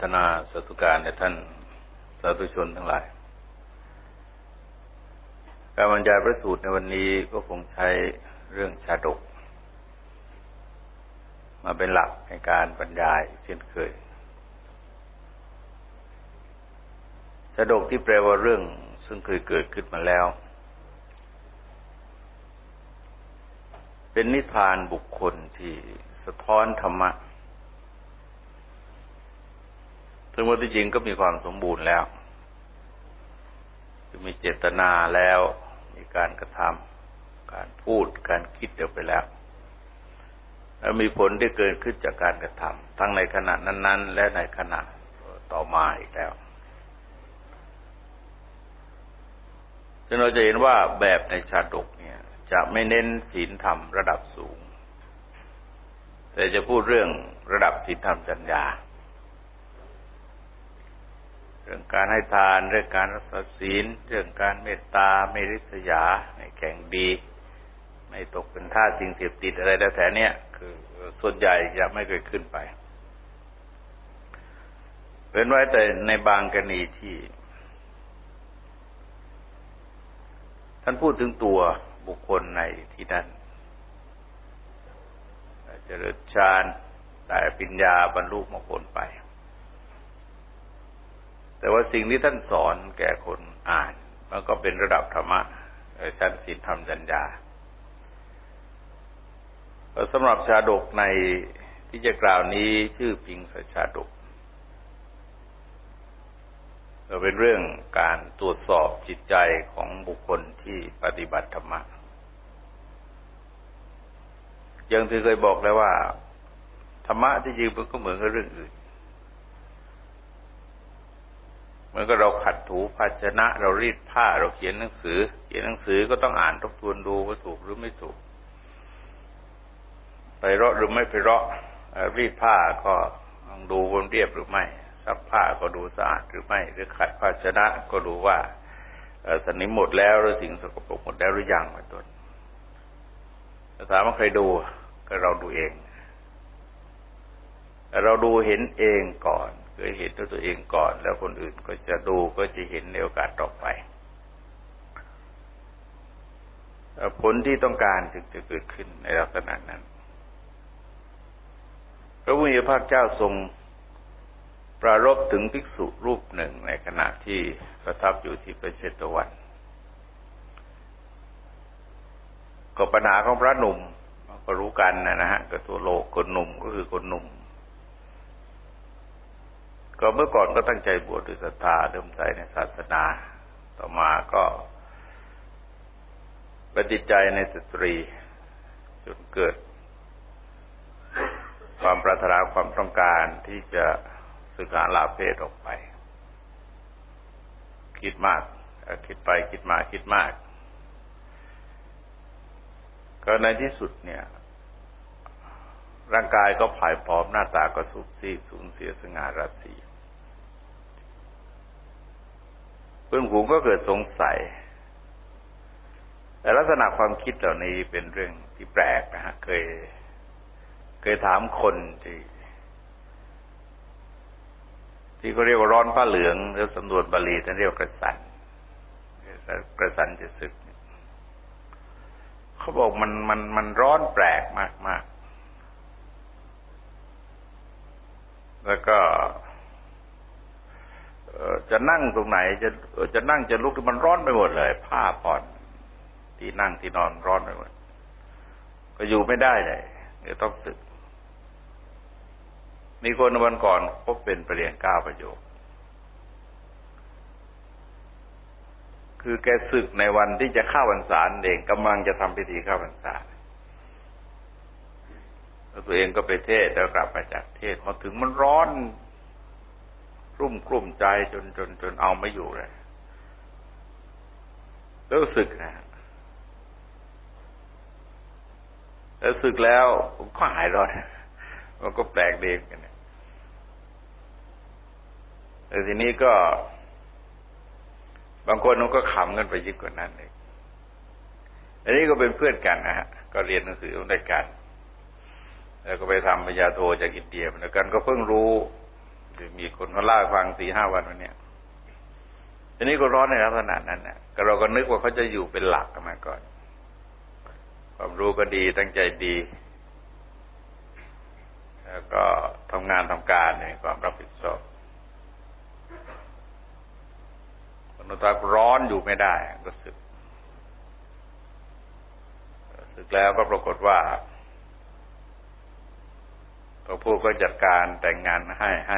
ทนาสาธุการแด่ท่านสาธุชนทั้งหลายการบรรยายพระสูตรในวันนี้ก็คงใช้เรื่องชาดกมาเป็นหลักในการบรรยายเช่นเคยชาดกที่แปลว่าเรื่องซึ่งเคยเกิดขึ้นมาแล้วเป็นนิทานบุคคลที่สะท้อนธรรมะซึ่งว่าที่จริงก็มีความสมบูรณ์แล้วคือมีเจตนาแล้วมีการกระทำการพูดการคิดเดียวไปแล้วแล้วมีผลที่เกิดขึ้นจากการกระทำทั้งในขณะนั้นๆและในขณะต่อมาอีกแล้วซึ่งเราจะเห็นว่าแบบในชาดกเนี่ยจะไม่เน้นศีลธรรมระดับสูงแต่จะพูดเรื่องระดับศีลธรรมจรรยาเรื่องการให้ทานเรื่องการรักษาศีลเรื่องการเมตตาไม่ริษยาไม่แข่งดีไม่ตกเป็นทาสสิ่งเสพติดอะไรแล้วแต่เนี้ยคือส่วนใหญ่จะไม่เคยขึ้นไปเป็นไว้แต่ในบางกรณีที่ท่านพูดถึงตัวบุคคลในที่นั้นเจริญฌานได้ปัญญาบรรลุมรรคผลไปแต่ว่าสิ่งที่ท่านสอนแก่คนอ่านมันก็เป็นระดับธรรมะชั้นศีลธรรมจัญญาสำหรับชาดกในที่จะกล่าวนี้ชื่อพิงสชาดกเป็นเรื่องการตรวจสอบจิตใจของบุคคลที่ปฏิบัติธรรมะอย่างที่เคยบอกแล้วว่าธรรมะที่จริงมันก็เหมือนกับเรื่องอื่นเหมือนกับเราขัดถูภาชนะเรารีดผ้าเราเขียนหนังสือก็ต้องอ่านทบทวนดูว่าถูกหรือไม่ถูกไพเราะหรือไม่ไพเราะรีดผ้าก็ต้องดูว่าเรียบหรือไม่ซักผ้าก็ดูสะอาดหรือไม่หรือขัดภาชนะก็ดูว่าสนิมหมดแล้วหรือสิ่งสกปรกหมดแล้วหรือยังเป็นต้นถามว่าใครดูก็เราดูเองเราดูเห็นเองก่อนเคยเห็นด้วยตัวเองก่อนแล้วคนอื่นก็จะดูก็จะเห็นในโอกาสต่อไปผลที่ต้องการจึงจะเกิดขึ้นในลักษณะนั้นพระผู้มีพระภาคเจ้าทรงปรารภถึงภิกษุรูปหนึ่งในขณะที่ประทับอยู่ที่พระเชตวันก็ปัญหาของพระหนุ่มก็รู้กันนะฮะก็ตัวโลกคนหนุ่มก็คือคนหนุ่มก็เมื่อก่อนก็ตั้งใจบวชด้วยศรัทธาเริ่มใส่ในศาสนาต่อมาก็ปฏิใจในสตรีจนเกิดความปรารถนาความต้องการที่จะศึกษาลาเพศออกไปคิดมากคิดไปคิดมาคิดมากก็ในที่สุดเนี่ยร่างกายก็ผายผอมหน้าตาก็สุบซีดสูญเสียสง่าราศีเพื่อนฝูงก็เกิดสงสัยแต่ลักษณะความคิดเหล่านี้เป็นเรื่องที่แปลกนะฮะเคยถามคนที่เขาเรียกว่าร้อนผ้าเหลืองหรือสำนวนบาลีท่านเรียกกระสันจะสึกเขาบอกมันร้อนแปลกมากๆแล้วก็จะนั่งตรงไหนจะนั่งจะลุกมันร้อนไปหมดเลยผ้าผ่อนที่นั่งที่นอนร้อนไปหมดก็อยู่ไม่ได้เลยเดี๋ยวต้องสึกมีคนวันก่อนพบเป็นประเรียน9ประโยคคือแกสึกในวันที่จะเข้าพรรษาเองกำลังจะทำพิธีเข้าพรรษาแล้วตัวเองก็ไปเทศแล้วกลับมาจากเทศมาถึงมันร้อนรุ่มกลุ่มใจจนเอาไม่อยู่เลยแล้วสึกนะแล้วสึกแล้วผมก็หายร้อนมันก็แปลกดีกันเนี่ยแต่ทีนี้ก็บางคนมันก็ขำกันไปยิ่งกว่านั้นเลยอันนี้ก็เป็นเพื่อนกันนะฮะก็เรียนหนังสือด้วยกันแล้วก็ไปทำปริญญาโทจากอินเดียเหมือนกันก็เพิ่งรู้มีคนเขาเล่าให้ฟัง4-5 วันวันนี้ทีนี้ก็ร้อนในลักษณะนั้นนะเราก็นึกว่าเขาจะอยู่เป็นหลักกันมาก่อนความรู้ก็ดีตั้งใจดีแล้วก็ทำงานทำการมีความรับผิดชอบคนตาร้อนอยู่ไม่ได้ก็สึกแล้วก็ปรากฏว่าตัวผู้ก็จัดการแต่งงานให้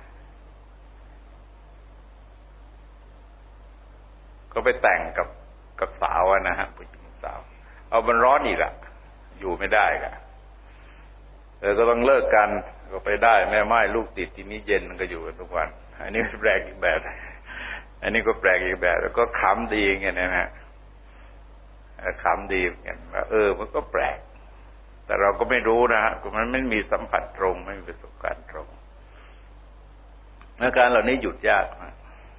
ก็ไปแต่งกับสาวนะฮะผู้หญิงสาวเอามันร้อนอีกอะอยู่ไม่ได้กันก็ต้องเลิกกันก็ไปได้แม่ไม้ลูกติดที่นี้เย็นมันก็อยู่กันทุกวันอันนี้แปลกอีกแบบอันนี้ก็แปลกอีกแบบแล้วก็ขำดีอย่างเงี้ยนะฮะขำดีอย่างเงี้ยมันก็แปลกแต่เราก็ไม่รู้นะฮะมันไม่มีสัมผัสตรงไม่มีประสบการณ์ตรงอาการเหล่านี้หยุดยากนะ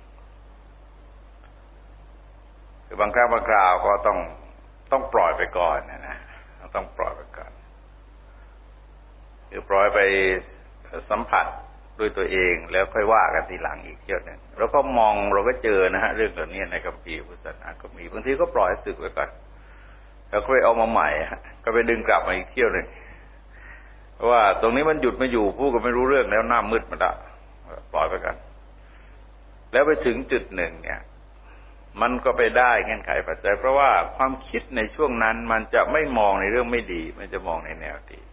คือบางครั้งบางคราวก็ต้องปล่อยไปก่อนนะต้องปล่อยไปก่อนคือปล่อยไปสัมผัสด้วยตัวเองแล้วค่อยว่ากันทีหลังอีกเยอะนึงเราก็มองเราก็เจอนะฮะเรื่องเหล่านี้ในคัมภีร์พุทธศาสนาก็มีบางทีก็ปล่อยให้สึกไว้ก่อนแล้วค่อยเอามาใหม่ก็ไปดึงกลับมาอีกเที่ยวนึงเพราะว่าตรงนี้มันหยุดไม่อยู่ผู้ก็ไม่รู้เรื่องแล้วหน้ามืดมาละปล่อยไปกันแล้วไปถึงจุดหนึ่งเนี่ยมันก็ไปได้เงื่อนไขปัจจัยเพราะว่าความคิดในช่วงนั้นมันจะไม่มองในเรื่องไม่ดีมันจะมองในแนวดี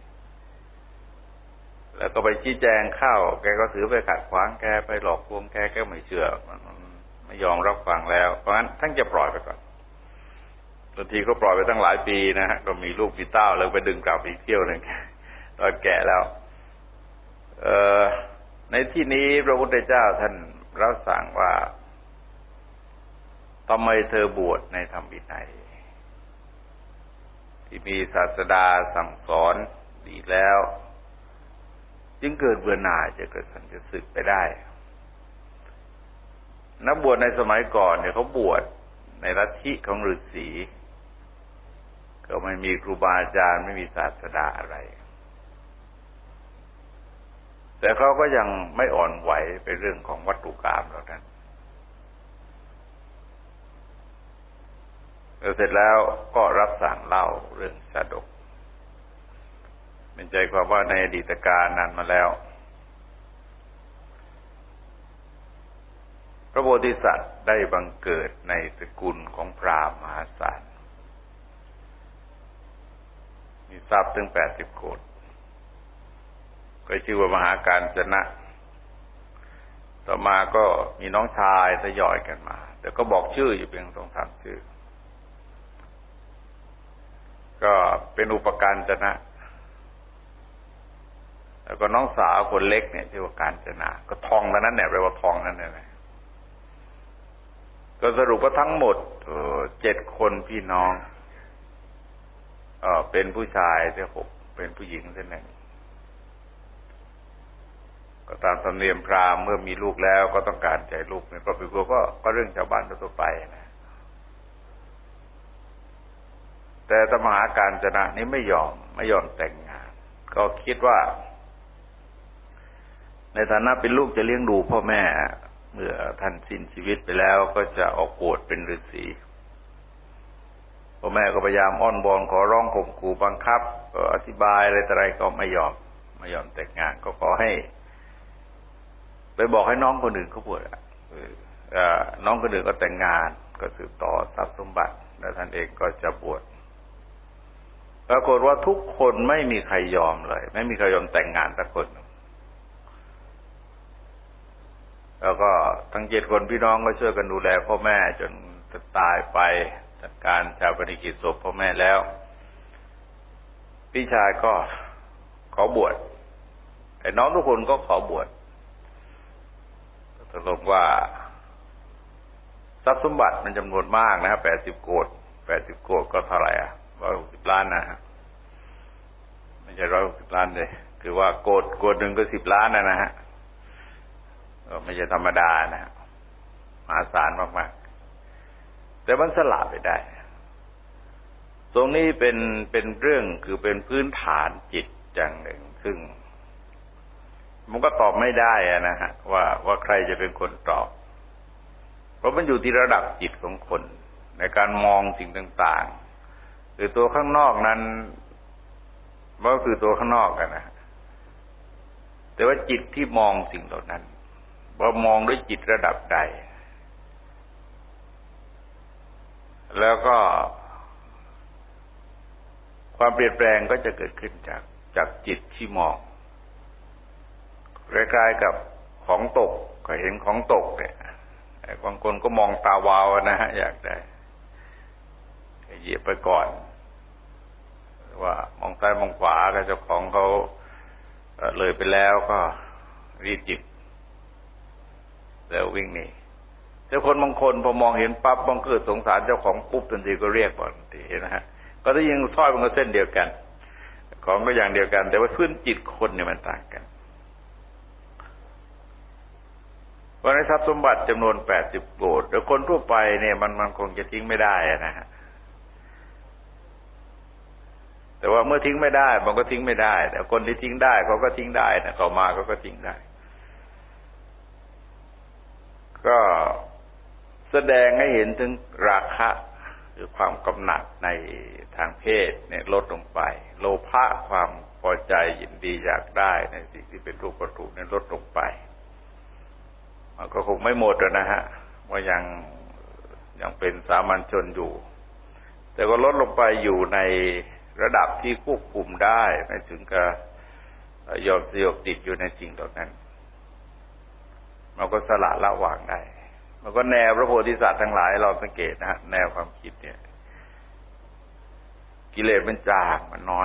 แล้วก็ไปชี้แจงเข้าแกก็ถือไปขัดขวางแกไปหลอกลวงแกไม่เชื่อมันไม่ยอมรับฟังแล้วเพราะฉะนั้นท่านจะปล่อยไปก่อนบางทีก็ปล่อยไปตั้งหลายปีนะฮะก็มีลูกมีเต้าแล้วไปดึงกลับอีกเที่ยวหนึ่งตอนแก่แล้วในที่นี้พระพุทธเจ้าท่านรับสั่งว่าทำไมเธอบวชในธรรมวินัยที่มีศาสดาสั่งสอนดีแล้วจึงเกิดเบื่อหน่ายจะเกิดสันจะสึกไปได้นักบวชในสมัยก่อนเนี่ยเขาบวชในลัทธิของฤาษีก็ไม่มีครูบาอาจารย์ไม่มีศาสดาอะไรแต่เขาก็ยังไม่อ่อนไหวไปเรื่องของวัตถุกรรมเหล่านั้นเสร็จแล้วก็รับสั่งเล่าเรื่องชาดกเป็นใจความว่าในอดีตการนานมาแล้วพระโพธิสัตว์ได้บังเกิดในตระกูลของพราหมณ์มหาศาลมีทรัพย์ถึง80 โกฏก็ชื่อว่ามหาการจนะต่อมาก็มีน้องชายทยอยกันมาแต่ก็บอกชื่ออยู่เพียง2-3 ชื่อก็เป็นอุปการจนะแล้วก็น้องสาวคนเล็กเนี่ยชื่อว่าการจนาก็ทองนั้นเนี่ยแปลว่าทองนั่นแหละก็สรุปว่าทั้งหมด7 คนพี่น้องเป็นผู้ชาย6เป็นผู้หญิง1ก็ตามธรรมเนียมพราหมณ์เมื่อมีลูกแล้วก็ต้องการใจลูกเนี่ยก็เป็นก็เรื่องชาวบ้านทั่วไปนะแต่มหาการจนะนี้ไม่ยอมแต่งงานก็คิดว่าในฐานะเป็นลูกจะเลี้ยงดูพ่อแม่เมื่อท่านสิ้นชีวิตไปแล้วก็จะออกบวชเป็นฤาษีพ่อแม่ก็พยายามอ้อนวอนขอร้องข่มขู่บังคับก็อธิบายอะไรต่ออะไรก็ไม่ยอมแต่งงานก็ขอให้ไปบอกให้น้องคนอื่นเขาบวชน้องคนอื่นก็แต่งงานก็สืบต่อทรัพย์สมบัติแล้วท่านเองก็จะบวชปรากฏว่าทุกคนไม่มีใครยอมเลยไม่มีใครยอมแต่งงานสักคนแล้วก็ทั้ง7 คนพี่น้องก็ช่วยกันดูแลพ่อแม่จนตายไปจัดการชาปนกิจศพพ่อแม่แล้วพี่ชายก็ขอบวชไอ้น้องทุกคนก็ขอบวชตกลงว่าทรัพย์สมบัติมันจำนวนมากนะ80 โกฏก็เท่าไหร่160 ล้านนะฮะไม่ใช่160 ล้านเลยคือว่าโกฏหนึ่งก็10 ล้านนะฮะไม่ใช่ธรรมดานะมหาศาลมากๆแต่มันสละไปได้ตรงนี้เป็นเรื่องคือเป็นพื้นฐานจิตอย่างหนึ่งซึ่งมันก็ตอบไม่ได้นะฮะว่าใครจะเป็นคนตอบเพราะมันอยู่ที่ระดับจิตของคนในการมองสิ่งต่างๆหรือตัวข้างนอกนั้นมันก็คือตัวข้างนอกกันนะแต่ว่าจิตที่มองสิ่งเหล่านั้นว่ามองด้วยจิตระดับใดแล้วก็ความเปลี่ยนแปลงก็จะเกิดขึ้นจากจิตที่มองคล้ายๆกับของตกก็เห็นของตกเนี่ยบางคนก็มองตาวาวนะฮะอยากได้เหยียบไปก่อนว่ามองซ้ายมองขวาก็เจ้าของเขาเลยไปแล้วก็รีบจิบแล้ววิ่งหนีแต่คนบางคนพอมองเห็นปั๊บบางเกิดสงสารเจ้าของปุ๊บทันทีก็เรียกก่อนทีเห็นนะฮะก็ถ้ายิงสร้อยมันก็เส้นเดียวกันของก็อย่างเดียวกันแต่ว่าพื้นจิตคนเนี่ยมันต่างกันวันนี้ทรัพย์สมบัติจำนวน80 โกฏแต่คนทั่วไปเนี่ยมันคงจะทิ้งไม่ได้นะฮะแต่ว่าเมื่อทิ้งไม่ได้มันก็ทิ้งไม่ได้แต่คนที่ทิ้งได้เขาก็ทิ้งได้นะเขามาเขาก็ทิ้งได้ก็แสดงให้เห็นถึงราคะหรือความกำหนัดในทางเพศเนี่ยลดลงไปโลภะความพอใจยินดีอยากได้ในสิ่งที่เป็นรูปวัตถุเนี่ยลดลงไปมันก็คงไม่หมดนะฮะว่ายังเป็นสามัญชนอยู่แต่ก็ลดลงไปอยู่ในระดับที่ควบคุมได้ไม่ถึงกับยอมสยบติดอยู่ในสิ่งเหล่านั้นมันก็สละละวางได้มันก็แนวพระโพธิสัตว์ทั้งหลายเราสังเกตนะฮะแนวความคิดเนี่ยกิเลสมันจางมันน้อย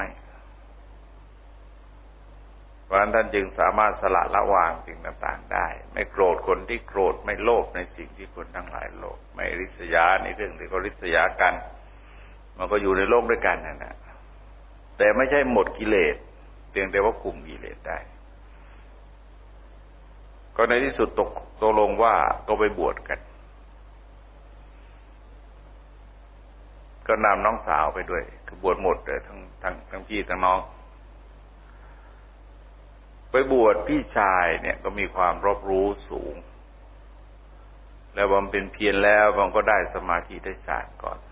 เพราะฉะนั้นท่านจึงสามารถสละละวางสิ่งต่างๆได้ไม่โกรธคนที่โกรธไม่โลภในสิ่งที่คนทั้งหลายโลภไม่ริษยาในเรื่องที่เขาริษยากันมันก็อยู่ในโลกด้วยกันนะแต่ไม่ใช่หมดกิเลสเพียงแต่ว่าคุมกิเลสได้ก็ในที่สุดตกลงว่าก็ไปบวชกันก็นำน้องสาวไปด้วยคือบวชหมดเลยทั้งพี่ทั้งน้องไปบวชพี่ชายเนี่ยก็มีความรอบรู้สูงแล้วบำเพ็ญเพียรแล้วมันก็ได้สมาธิได้ฌานก่อน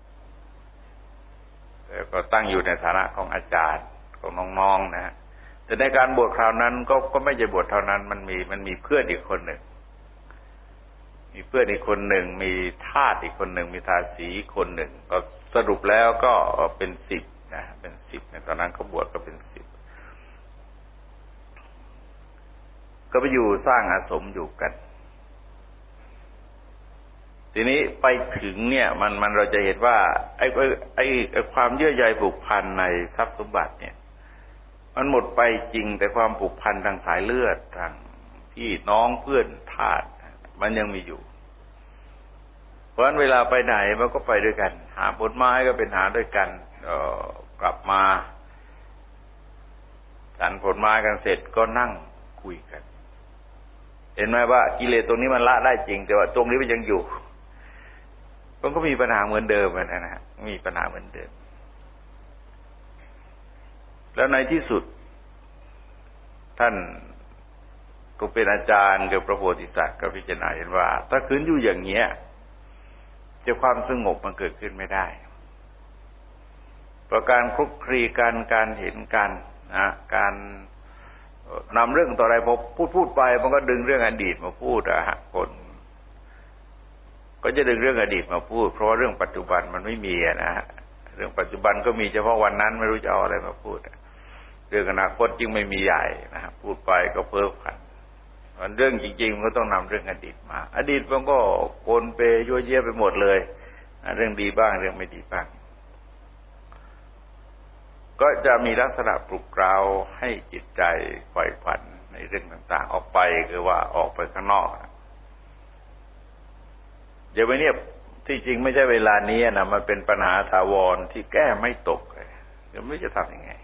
แล้วก็ตั้งอยู่ในฐานะของอาจารย์ของน้องๆนะฮะแต่ในการบวชคราวนั้นก็ไม่ใช่บวชเท่านั้นมันมีเพื่อนอีกคนหนึ่งมีมีทาสอีกคนหนึ่งมีทาสีคนหนึ่งก็สรุปแล้วก็เป็น10นะเป็น10ในตอนนั้นเขาบวชก็เป็น10ก็ไปอยู่สร้างอาสมอยู่กันทีนี้ไปถึงเนี่ยมันเราจะเห็นว่าไอ้ความเยื่อใยผูกพันในทรัพย์สมบัติเนี่ยมันหมดไปจริงแต่ความผูกพันทางสายเลือดทางพี่น้องเพื่อนทาสมันยังมีอยู่เพราะฉะนั้นเวลาไปไหนมันก็ไปด้วยกันหาผลไม้ก็เป็นหาด้วยกันกลับมาฉันผลไม้กันเสร็จก็นั่งคุยกันเห็นไหมว่ากิเลสตรงนี้มันละได้จริงแต่ว่าตรงนี้มันยังอยู่มันก็มีปัญหาเหมือนเดิมนะฮะมีปัญหาเหมือนเดิมแล้วในที่สุดท่านก็เป็นอาจารย์กับพระโพธิสัตว์ก็พิจารณาเห็นว่าถ้าคืนอยู่อย่างเงี้ยจะความสงบมันเกิดขึ้นไม่ได้เพราะการคลุกคลีกันการเห็นกันนะการนำเรื่องต่ออะไรพอพูดไปมันก็ดึงเรื่องอดีตมาพูดคนก็จะดึงเรื่องอดีตมาพูดเพราะว่าเรื่องปัจจุบันมันไม่มีนะฮะเรื่องปัจจุบันก็มีเฉพาะวันนั้นไม่รู้จะเอาอะไรมาพูดเรื่องอนาคตจึงไม่มีใหญ่นะฮะพูดไปก็เพ้อฝันเรื่องจริงๆมันก็ต้องนำเรื่องอดีตมาอดีตมันก็โกนเปยั่วเยี่ยไปหมดเลยเรื่องดีบ้างเรื่องไม่ดีบ้างก็จะมีลักษณะปลุกเร้าให้จิตใจไขว่ฝันในเรื่องต่างๆออกไปคือว่าออกไปข้างนอกเดี๋ยวนี้ที่จริงไม่ใช่เวลานี้นะมันเป็นปัญหาถาวรที่แก้ไม่ตกเลยจะไม่จะทำยังไง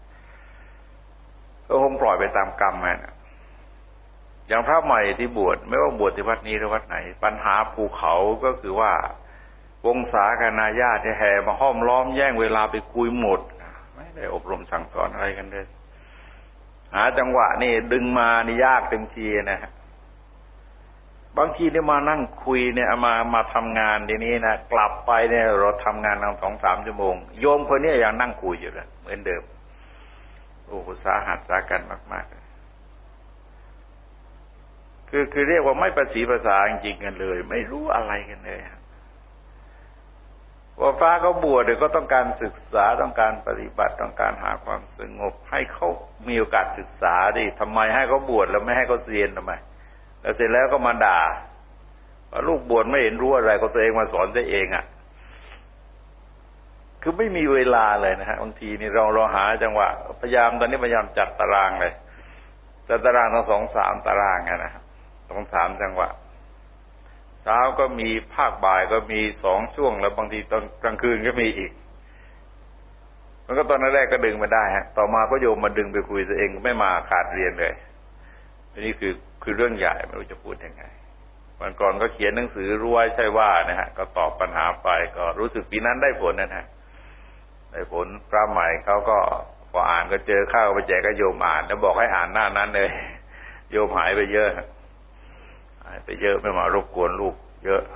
ก็คงปล่อยไปตามกรรมนะอย่างพระใหม่ที่บวชไม่ว่าบวชที่วัดนี้หรือวัดไหนปัญหาภูเขาก็คือว่าวงศาคณาญาติแห่มาห้อมล้อมแย่งเวลาไปคุยหมดไม่ได้อบรมสั่งสอนอะไรกันเลยหาจังหวะนี่ดึงมานี่ยากเต็มทีนะฮะบางทีเนี่ยมานั่งคุยเนี่ยมาทำงานทีนี้นะกลับไปเนี่ยเราทำงานตั้ง2-3 ชั่วโมงโยมคนนี้ยังนั่งคุยอยู่เลยเหมือนเดิมโอ้สาหัสสากันมากๆคือเรียกว่าไม่ประสีภาษาจริงๆกันเลยไม่รู้อะไรกันเลยว่าฟ้าเขาบวชก็ต้องการศึกษาต้องการปฏิบัติต้องการหาความสงบให้เขามีโอกาสศึกษาดิทำไมให้เขาบวชแล้วไม่ให้เขาเรียนทำไมแล้วเสร็จแล้วก็มาด่าว่าลูกบวชไม่เห็นรู้อะไรก็ตัวเองมาสอนตัวเองคือไม่มีเวลาเลยนะฮะบางทีนี่เราหาจังหวะพยายามตอนนี้พยายามจัดตารางเลยจัดตารางทั้ง2-3 ตารางนะครับ2-3 จังหวะเช้าก็มีภาคบ่ายก็มี2 ช่วงแล้วบางทีตอนกลางคืนก็มีอีกมันก็ตอนแรกก็ดึงมาได้ฮะต่อมาก็โยมมาดึงไปคุยตัวเองไม่มาขาดเรียนเลยอันนี้คือเรื่องใหญ่ไม่รู้จะพูดยังไงวันก่อนก็เขียนหนังสือรู้ไว้ใช่ว่านะฮะก็ตอบปัญหาไปก็รู้สึกปีนั้นได้ผลนะฮะได้ผลพระใหม่เขาก็พออ่านก็เจอข้าวไปแจกก็โยมอ่านแล้วบอกให้อ่านหน้านั้นเลยโยมหายไปเยอะไม่มารบกวนลูกเยอะ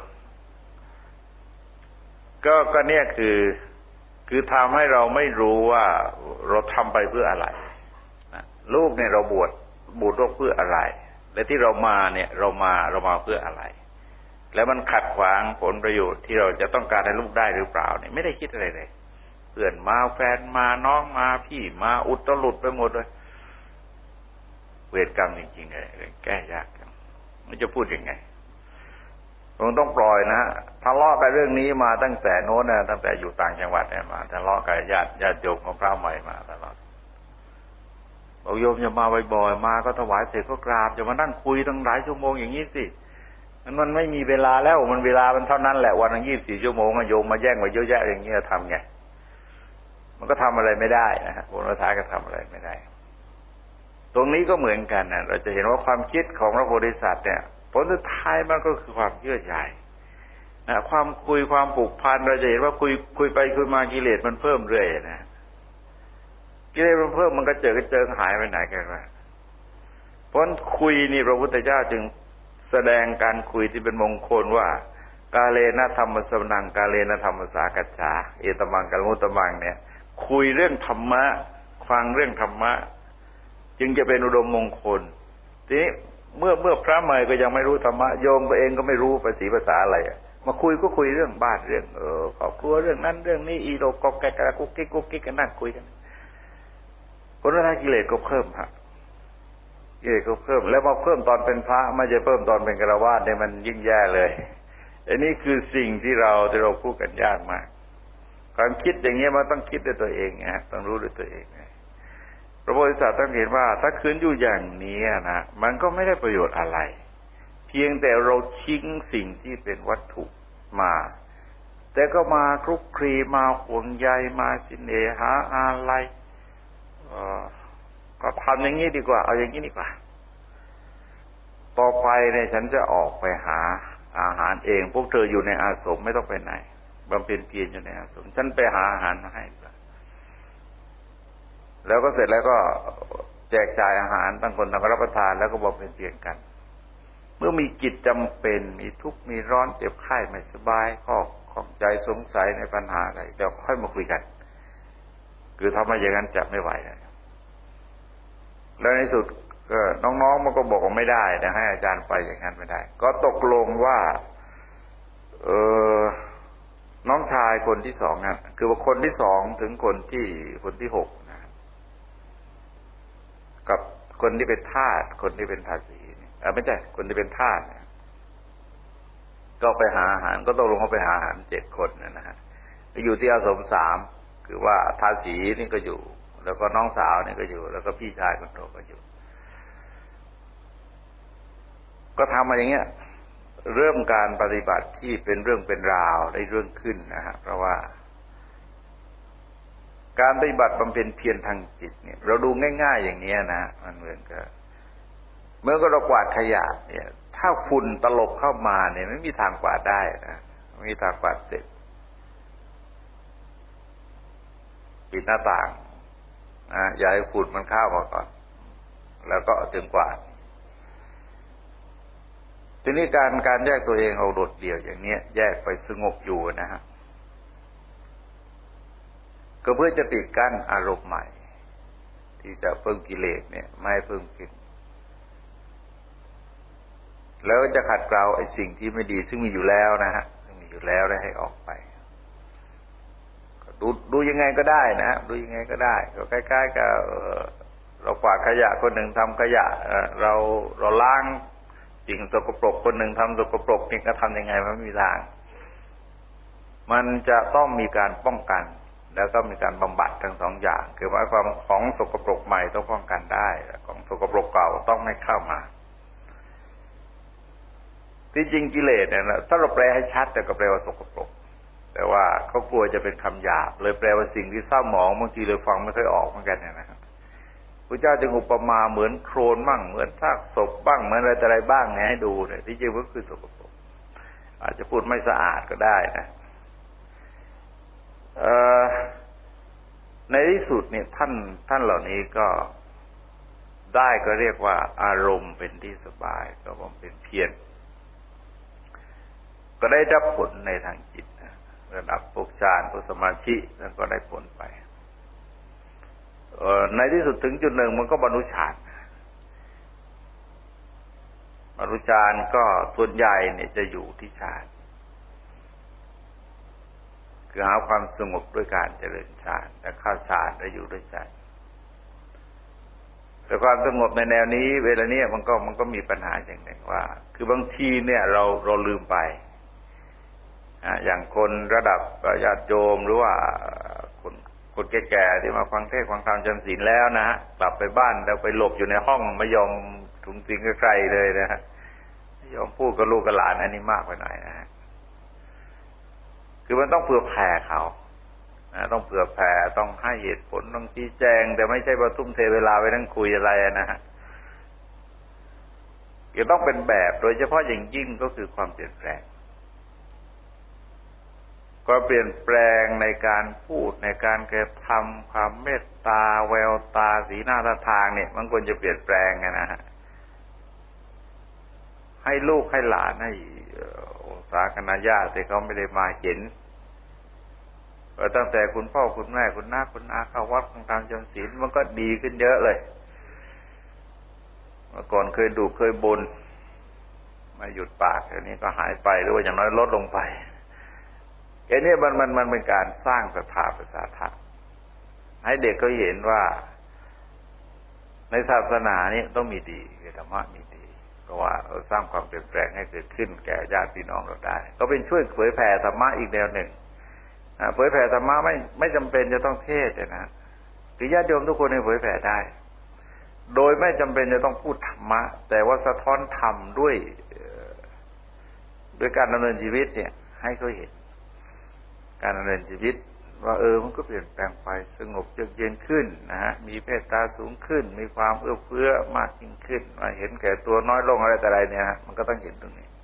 ก็เนี่ยคือทำให้เราไม่รู้ว่าเราทำไปเพื่ออะไรลูกเนี่ยเราบวชเพื่ออะไรและที่เรามาเนี่ยเรามาเพื่ออะไรแล้วมันขัดขวางผลประโยชน์ที่เราจะต้องการให้ลูกได้หรือเปล่าเนี่ยไม่ได้คิดอะไรเลยเพื่อนมาแฟนมาน้องมาพี่มาอุตลุดไปหมดเลยเวรกรรมจริงๆเลยแก้ยากมันจะพูดยังไงคงต้องปล่อยนะทะเลาะกันเรื่องนี้มาตั้งแต่โน้นนะตั้งแต่อยู่ต่างจังหวัดเนี่ยมาทะเลาะกับญาติโยมของพระใหม่มาตลอดบอกโยมอย่ามาบ่อยๆมาก็ถวายเสร็จก็กราบจะมานั่งคุยตั้งหลายชั่วโมงอย่างนี้สิมันไม่มีเวลาแล้วมันเวลามันเท่านั้นแหละวันละ24 ชั่วโมงโยมมาแย่งไว้เยอะแยะอย่างเงี้ยทำไงมันก็ทำอะไรไม่ได้นะฮะผลสุดท้ายก็ทำอะไรไม่ได้ตรงนี้ก็เหมือนกันนะเราจะเห็นว่าความคิดของพระโพธิสัตว์เนี่ยผลสุดท้ายมันก็คือความเชื่อใจนะความคุยความผูกพันเราจะเห็นว่าคุยไปคุยมากิเลสมันเพิ่มเรื่อยนะกิเลสมันเพิ่มมันก็เจอหายไปไหนกันวะเพราะคุยนี่พระพุทธเจ้าจึงแสดงการคุยที่เป็นมงคลว่ากาเลนะธรรมสวนังกาเลนะธรรมสากัจฉาเอตมังกัลมุตตมังเนี่ยคุยเรื่องธรรมะฟังเรื่องธรรมะจึงจะเป็นอุดมมงคลทีนี้เมื่อพระใหม่ก็ยังไม่รู้ธรรมะโยมตัวเองก็ไม่รู้ภาษีภาษาอะไรมาคุยก็คุยเรื่องบ้านเรื่องครอบครัวเรื่องนั้นเรื่องนี้อีโลกอกแกกะกุ๊กกิ๊กกันนั่งคุยกันผลสุดท้ายกิเลสก็เพิ่มฮะกิเลสก็เพิ่มแล้วมาเพิ่มตอนเป็นพระไม่ใช่เพิ่มตอนเป็นฆราวาสเนี่ยมันยิ่งแย่เลยอันนี้คือสิ่งที่เราพูดกันยากมากความคิดอย่างเงี้ยมันต้องคิดด้วยตัวเองนะต้องรู้ด้วยตัวเองพระโพธิสัตว์ต้องเห็นว่าถ้าคืนอยู่อย่างนี้นะมันก็ไม่ได้ประโยชน์อะไรเพียงแต่เราทิ้งสิ่งที่เป็นวัตถุมาแต่ก็มาคลุกคลีมาห่วงใยมาสิเนหาอะไรก็ทำอย่างนี้ดีกว่าเอาอย่างนี้ดีกว่าต่อไปเนี่ยฉันจะออกไปหาอาหารเองพวกเธออยู่ในอาสมไม่ต้องไปไหนบำเพ็ญเพียรอยู่ในอาสมฉันไปหาอาหารมาให้แล้วก็เสร็จแล้วก็แจกจ่ายอาหารตั้งคนต่างรับประทานแล้วก็บำเพ็ญเพียรกันเมื่อมีกิจจำเป็นมีทุกข์มีร้อนเจ็บไข้ไม่สบายข้อข้องใจสงสัยในปัญหาอะไรเดี๋ยวค่อยมาคุยกันคือทำมาอย่างนั้นจะไม่ไหวแล้วในสุดก็น้องๆมันก็บอกว่าไม่ได้นะให้อาจารย์ไปอย่างนั้นไม่ได้ก็ตกลงว่าน้องชายคนที่2นั่นคือว่าคนที่2ถึงคนที่6นะกับคนที่เป็นทาสคนที่เป็นทาสีไม่ใช่คนที่เป็นทาสก็ไปหาอาหารก็ตกลงเขาไปหาอาหาร7 คนนะฮะไปอยู่ที่อาสม3คือว่าทาสีนี่ก็อยู่แล้วก็น้องสาวนี่ก็อยู่แล้วก็พี่ชายคนโตก็อยู่ก็ทำมาอย่างเงี้ยเริ่มการปฏิบัติที่เป็นเรื่องเป็นราวได้เรื่องขึ้นนะฮะเพราะว่าการปฏิบัติบำเพ็ญเพียรทางจิตเนี่ยเราดูง่ายๆอย่างนี้นะมันเหมือนกับเมื่อเรากวาดขยะเนี่ยถ้าฝุ่นตลบเข้ามาเนี่ยไม่มีทางกวาดได้นะไม่มีทางกวาดเสร็จปิดหน้าต่างอย่าให้ฝุ่นมันเข้ามาก่อนแล้วก็ถึงกว่าทีนี้การแยกตัวเองเอาโดดเดี่ยวอย่างนี้แยกไปสงบอยู่นะฮะก็เพื่อจะปิดกั้นอารมณ์ใหม่ที่จะเพิ่มกิเลสเนี่ยไม่ให้เพิ่มขึ้นแล้วจะขัดเกลาไอ้สิ่งที่ไม่ดีซึ่งมีอยู่แล้วนะฮะมีอยู่แล้วได้ให้ออกไปดูยังไงก็ได้นะดูยังไงก็ได้ก็ใกล้ๆกับเรากวาดขยะคนหนึ่งทำขยะเราล้างสิ่งสกปรกคนหนึ่งทำสกปรกนี่ก็ทำยังไงมันไม่มีทางมันจะต้องมีการป้องกันแล้วก็มีการบำบัดทั้งสองอย่างคือหมายความของสกปรกใหม่ต้องป้องกันได้ของสกปรกเก่าต้องไม่เข้ามาที่จริงกิเลสเนี่ยนะถ้าเราแปลให้ชัดแต่ก็แปลว่าสกปรกแต่ว่าเขากลัวจะเป็นคำหยาบเลยแปลว่าสิ่งที่เศร้าหมองบางทีเลยฟังไม่ค่อยออกเหมือนกันนะครับพระเจ้าจึงอุปมาเหมือนโคลนบ้างเหมือนซากศพบ้างเหมือนอะไรแต่อะไรบ้างเนี่ยให้ดูเนี่ยที่จริงก็คือสกปรกอาจจะพูดไม่สะอาดก็ได้นะในที่สุดเนี่ยท่านเหล่านี้ก็ได้ก็เรียกว่าอารมณ์เป็นที่สบายก็เป็นเพียรก็ได้รับผลในทางจิตระดับพวกฌานพวกสมาธิแล้วก็ได้ผลไปในที่สุดถึงจุดหนึ่งมันก็บรรลุฌานบรรลุฌานก็ส่วนใหญ่เนี่ยจะอยู่ที่ฌานคือหาความสงบด้วยการเจริญฌานและเข้าฌานและอยู่ด้วยฌานแต่ความสงบในแนวนี้เวลานี้มันก็มีปัญหาอย่างหนึ่งว่าคือบางทีเนี่ยเราลืมไปอย่างคนระดับญาติโยมหรือว่าคนแก่ๆที่มาฟังเทศน์ฟังธรรมจำศีลแล้วนะฮะกลับไปบ้านแล้วไปหลบอยู่ในห้องไม่ยอมถุงสิงกับใครเลยนะฮะไม่ยอมพูดกับลูกกับหลานอันนี้มากไปหน่อยนะฮะคือมันต้องเผื่อแผ่เขาต้องเผื่อแผ่ต้องให้เหตุผลต้องชี้แจงแต่ไม่ใช่ว่าทุ่มเทเวลาไปนั่งคุยอะไรนะฮะจะต้องเป็นแบบโดยเฉพาะอย่างยิ่งก็คือความเปลี่ยนแปลงก็เปลี่ยนแปลงในการพูดในการกระทำความเมตตาแววตาสีหน้าท่าทางเนี่ยมันควรจะเปลี่ยนแปลงนะฮะให้ลูกให้หลานให้สาคณะญาติที่เขาไม่ได้มาเห็นตั้งแต่คุณพ่อคุณแม่คุณน้าคุณอาเข้าวัดฟังธรรมจำศีลมันก็ดีขึ้นเยอะเลยเมื่อก่อนเคยดุเคยบ่นมาหยุดปากอันนี้ก็หายไปหรือว่าอย่างน้อยลดลงไปอันนี้มันเป็นการสร้างศรัทธาประสาทะให้เด็กเขาเห็นว่าในศาสนานี้ต้องมีดีธรรมะมีดีเพราะว่าสร้างความเปลี่ยนแปลงให้เกิดขึ้นแก่ญาติพี่น้องเราได้ก็เป็นช่วยเผยแผ่ธรรมะอีกแนวหนึ่งเผยแผ่ธรรมะไม่จำเป็นจะต้องเทศนะคือญาติโยมทุกคนเผยแผ่ได้โดยไม่จำเป็นจะต้องพูดธรรมะแต่ว่าสะท้อนธรรมด้วยการดำเนินชีวิตเนี่ยให้เขาเห็นการดำเนินชีวิตว่ามันก็เปลี่ยนแปลงไปสงบเยือกเย็นขึ้นนะฮะมีเมตตาสูงขึ้นมีความเอื้อเฟื้อมากยิ่งขึ้นเห็นแก่ตัวน้อยลงอะไรแต่ไรเนี่ยมันก็ต้องเห็นตรงนี้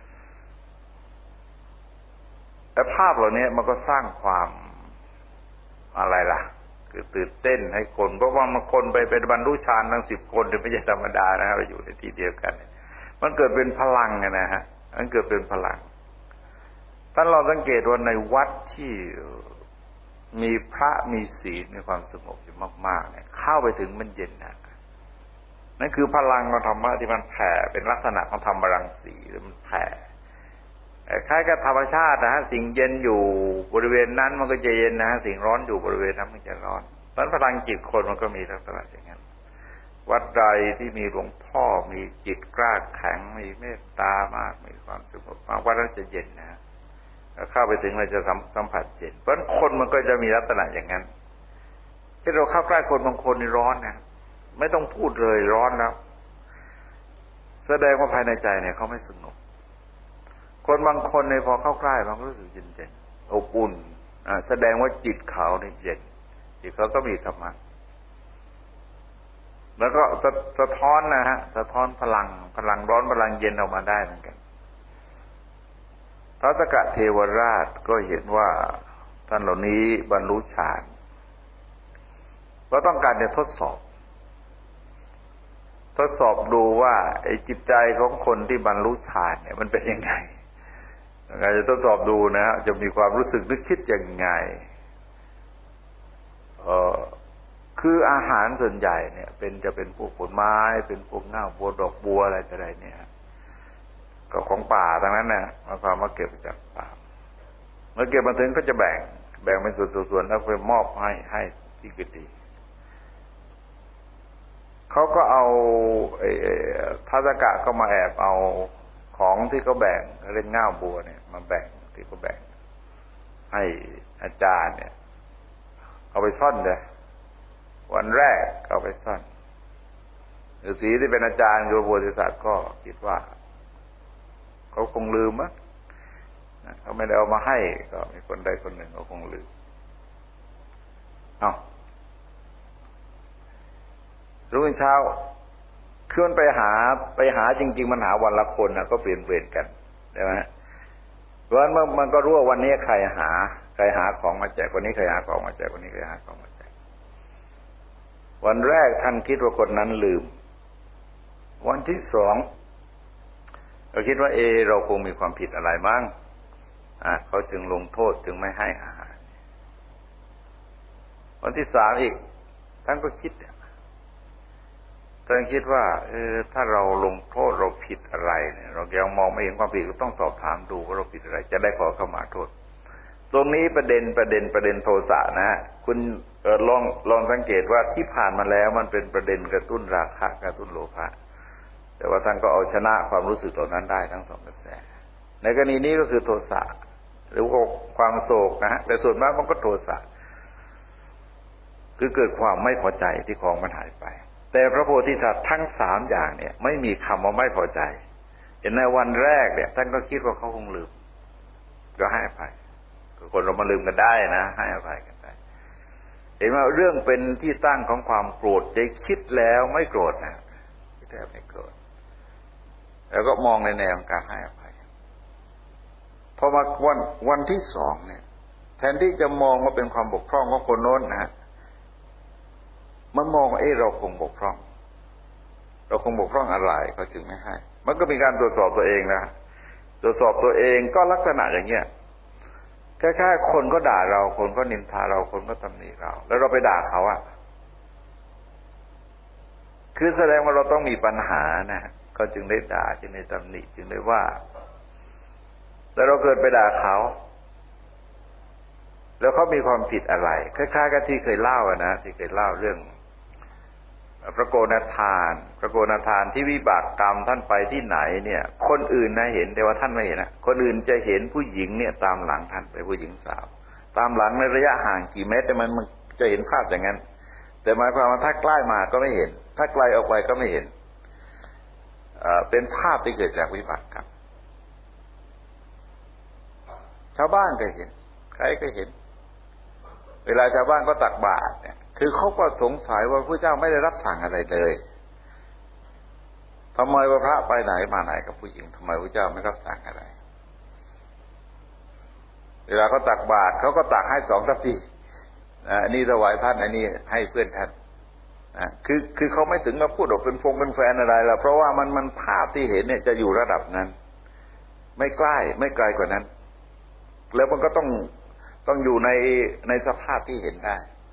แต่ภาพเหล่านี้มันก็สร้างความอะไรล่ะคือตื่นเต้นให้คนเพราะว่ามันคนไปเป็นบรรลุฌานทั้ง10 คนไม่ใช่ธรรมดานะเราอยู่ในที่เดียวกันมันเกิดเป็นพลังนะฮะมันเกิดเป็นพลังท่านเราสังเกตว่าในวัดที่มีพระมีศีลมีความสงบอยู่มากๆเนี่ยเข้าไปถึงมันเย็นนะนั่นคือพลังของธรรมะที่มันแผ่เป็นลักษณะของธรรมรังสีหรือมันแผ่คล้ายกับธรรมชาตินะฮะสิ่งเย็นอยู่บริเวณนั้นมันก็จะเย็นนะฮะสิ่งร้อนอยู่บริเวณนั้นมันจะร้อนเพราะพลังจิตคนมันก็มีลักษณะอย่างนั้นวัดใดที่มีหลวงพ่อมีจิตกล้าแข็งมีเมตตามากมีความสงบมากวัดนั้นจะเย็นนะเข้าไปถึงเราจะสัมผัสเย็นเพราะคนมันก็จะมีลักษณะอย่างนั้นที่เราเข้าใกล้คนบางคนนี่ร้อนนะไม่ต้องพูดเลยร้อนแล้วแสดงว่าภายในใจเนี่ยเขาไม่สงบคนบางคนในพอเข้าใกล้มันรู้สึกเย็นๆอบอุ่นแสดงว่าจิตเขาเนี่ยเย็นจิตเขาก็มีธรรมะแล้วก็สะท้อนนะฮะสะท้อนพลังร้อนพลังเย็นออกมาได้เหมือนกันท้าวสักกะเทวราชก็เห็นว่าท่านเหล่านี้บรรลุฌานเพราะต้องการจะทดสอบทดสอบดูว่าไอ้จิตใจของคนที่บรรลุฌานเนี่ยมันเป็นยังไงอาจจะทดสอบดูนะจะมีความรู้สึกนึกคิดยังไงคืออาหารส่วนใหญ่เนี่ยจะเป็นพวกผลไม้เป็นพวกเง่าบัวดอกบัวอะไรต่ออะไรเนี่ยก็ของป่าทั้งนั้นนะมาเก็บจากป่าเมื่อเก็บมาถึงก็จะแบ่งเป็นส่วนๆแล้วไปมอบให้ที่กุฏิเขาก็เอาทัศกะก็มาแอบเอาของที่เขาแบ่งเล่นง่าบัวเนี่ยมาแบ่งที่เขาแบ่งให้อาจารย์เนี่ยเอาไปซ่อนเลยวันแรกเอาไปซ่อนฤาษีที่เป็นอาจารย์อยู่บริษัทก็คิดว่าเขาคงลืมมั้งเขาไม่ได้เอามาให้ก็มีคนใดคนหนึ่งเขาคงลืมรุ่งเช้าเคลื่อนไปหาจริงๆมันหาวันละคนนะก็เปลี่ยนกันใช่ไหมเพราะฉะนั้นมันก็รู้ว่าวันนี้ใครหาของมาแจกวันนี้ใครหาของมาแจกวันนี้ใครหาของมาแจกวันแรกท่านคิดว่าคนนั้นลืมวันที่สองเราคิดว่าเราคงมีความผิดอะไรมั้งเขาจึงลงโทษจึงไม่ให้อาหารวันที่สามอีกท่านก็คิดท่านคิดว่าถ้าเราลงโทษเราผิดอะไรเนี่ยเรายังมองไม่เห็นความผิดก็ต้องสอบถามดูว่าเราผิดอะไรจะได้ขอเข้ามาโทษตรงนี้ประเด็นโทสะนะคุณลองสังเกตว่าที่ผ่านมาแล้วมันเป็นประเด็นกระตุ้นราคะกระตุ้นโลภะแต่ว่าท่านก็เอาชนะความรู้สึกเหล่านั้นได้ทั้งสองกระแสในกรณีนี้ก็คือโทสะหรือว่าความโศกนะฮะแต่ส่วนมากมันก็โทสะคือเกิดความไม่พอใจที่ของมันหายไปแต่พระโพธิสัตว์ทั้งสามอย่างเนี่ยไม่มีคำว่าไม่พอใจเห็นในวันแรกเนี่ยท่านก็คิดว่าเขาคงลืมก็ให้อภัยคนเรามาลืมกันได้นะให้อภัยกันได้เห็นว่าเรื่องเป็นที่ตั้งของความโกรธใจคิดแล้วไม่โกรธนะแทบไม่โกรธแล้วก็มองในแนวของการให้อภัยพอมาวันที่สองเนี่ยแทนที่จะมองว่าเป็นความบกพร่องของคนโน้นนะมันมองว่าเราคงบกพร่องอะไรเขาจึงไม่ให้มันก็มีการตรวจสอบตัวเองนะตรวจสอบตัวเองก็ลักษณะอย่างเงี้ยแค่คนก็ด่าเราคนก็นินทาเราคนก็ตำหนิเราแล้วเราไปด่าเขาคือแสดงว่าเราต้องมีปัญหานะเขาจึงได้ด่าจึงได้ตำหนิจึงได้ว่าแล้วเราเกิดไปด่าเขาแล้วเขามีความผิดอะไรคล้ายๆกับที่เคยเล่านะที่เคยเล่าเรื่องพระโกณาทานที่วิบากกรรมท่านไปที่ไหนเนี่ยคนอื่นนะเห็นแต่ว่าท่านไม่เห็นนะคนอื่นจะเห็นผู้หญิงเนี่ยตามหลังท่านไปผู้หญิงสาวตามหลังในระยะห่างกี่เมตรแต่มันจะเห็นภาพอย่างนั้นแต่หมายความว่าถ้าใกล้มาก็ไม่เห็นถ้าไกลออกไปก็ไม่เห็นเป็นภาพที่เกิดจากวิบากกรรมชาวบ้านก็เห็นใครก็เห็นเวลาชาวบ้านก็ตักบาตรเนี่ยคือเขาก็สงสัยว่าพระเจ้าไม่ได้รับสั่งอะไรเลยทำไมว่าพระไปไหนมาไหนกับผู้หญิงทำไมพระเจ้าไม่รับสั่งอะไรเวลาเขาตักบาตรเขาก็ตักให้2 ทัพพีอันนี้ถวายท่านอันนี้ให้เพื่อนท่านคือเขาไม่ถึงมาพูดออกเป็นแฟนอะไรหรอกเพราะว่ามันภาพที่เห็นเนี่ยจะอยู่ระดับนั้นไม่ไกลกว่านั้นแล้วมันก็ต้องอยู่ในสภาพที่เห็นได้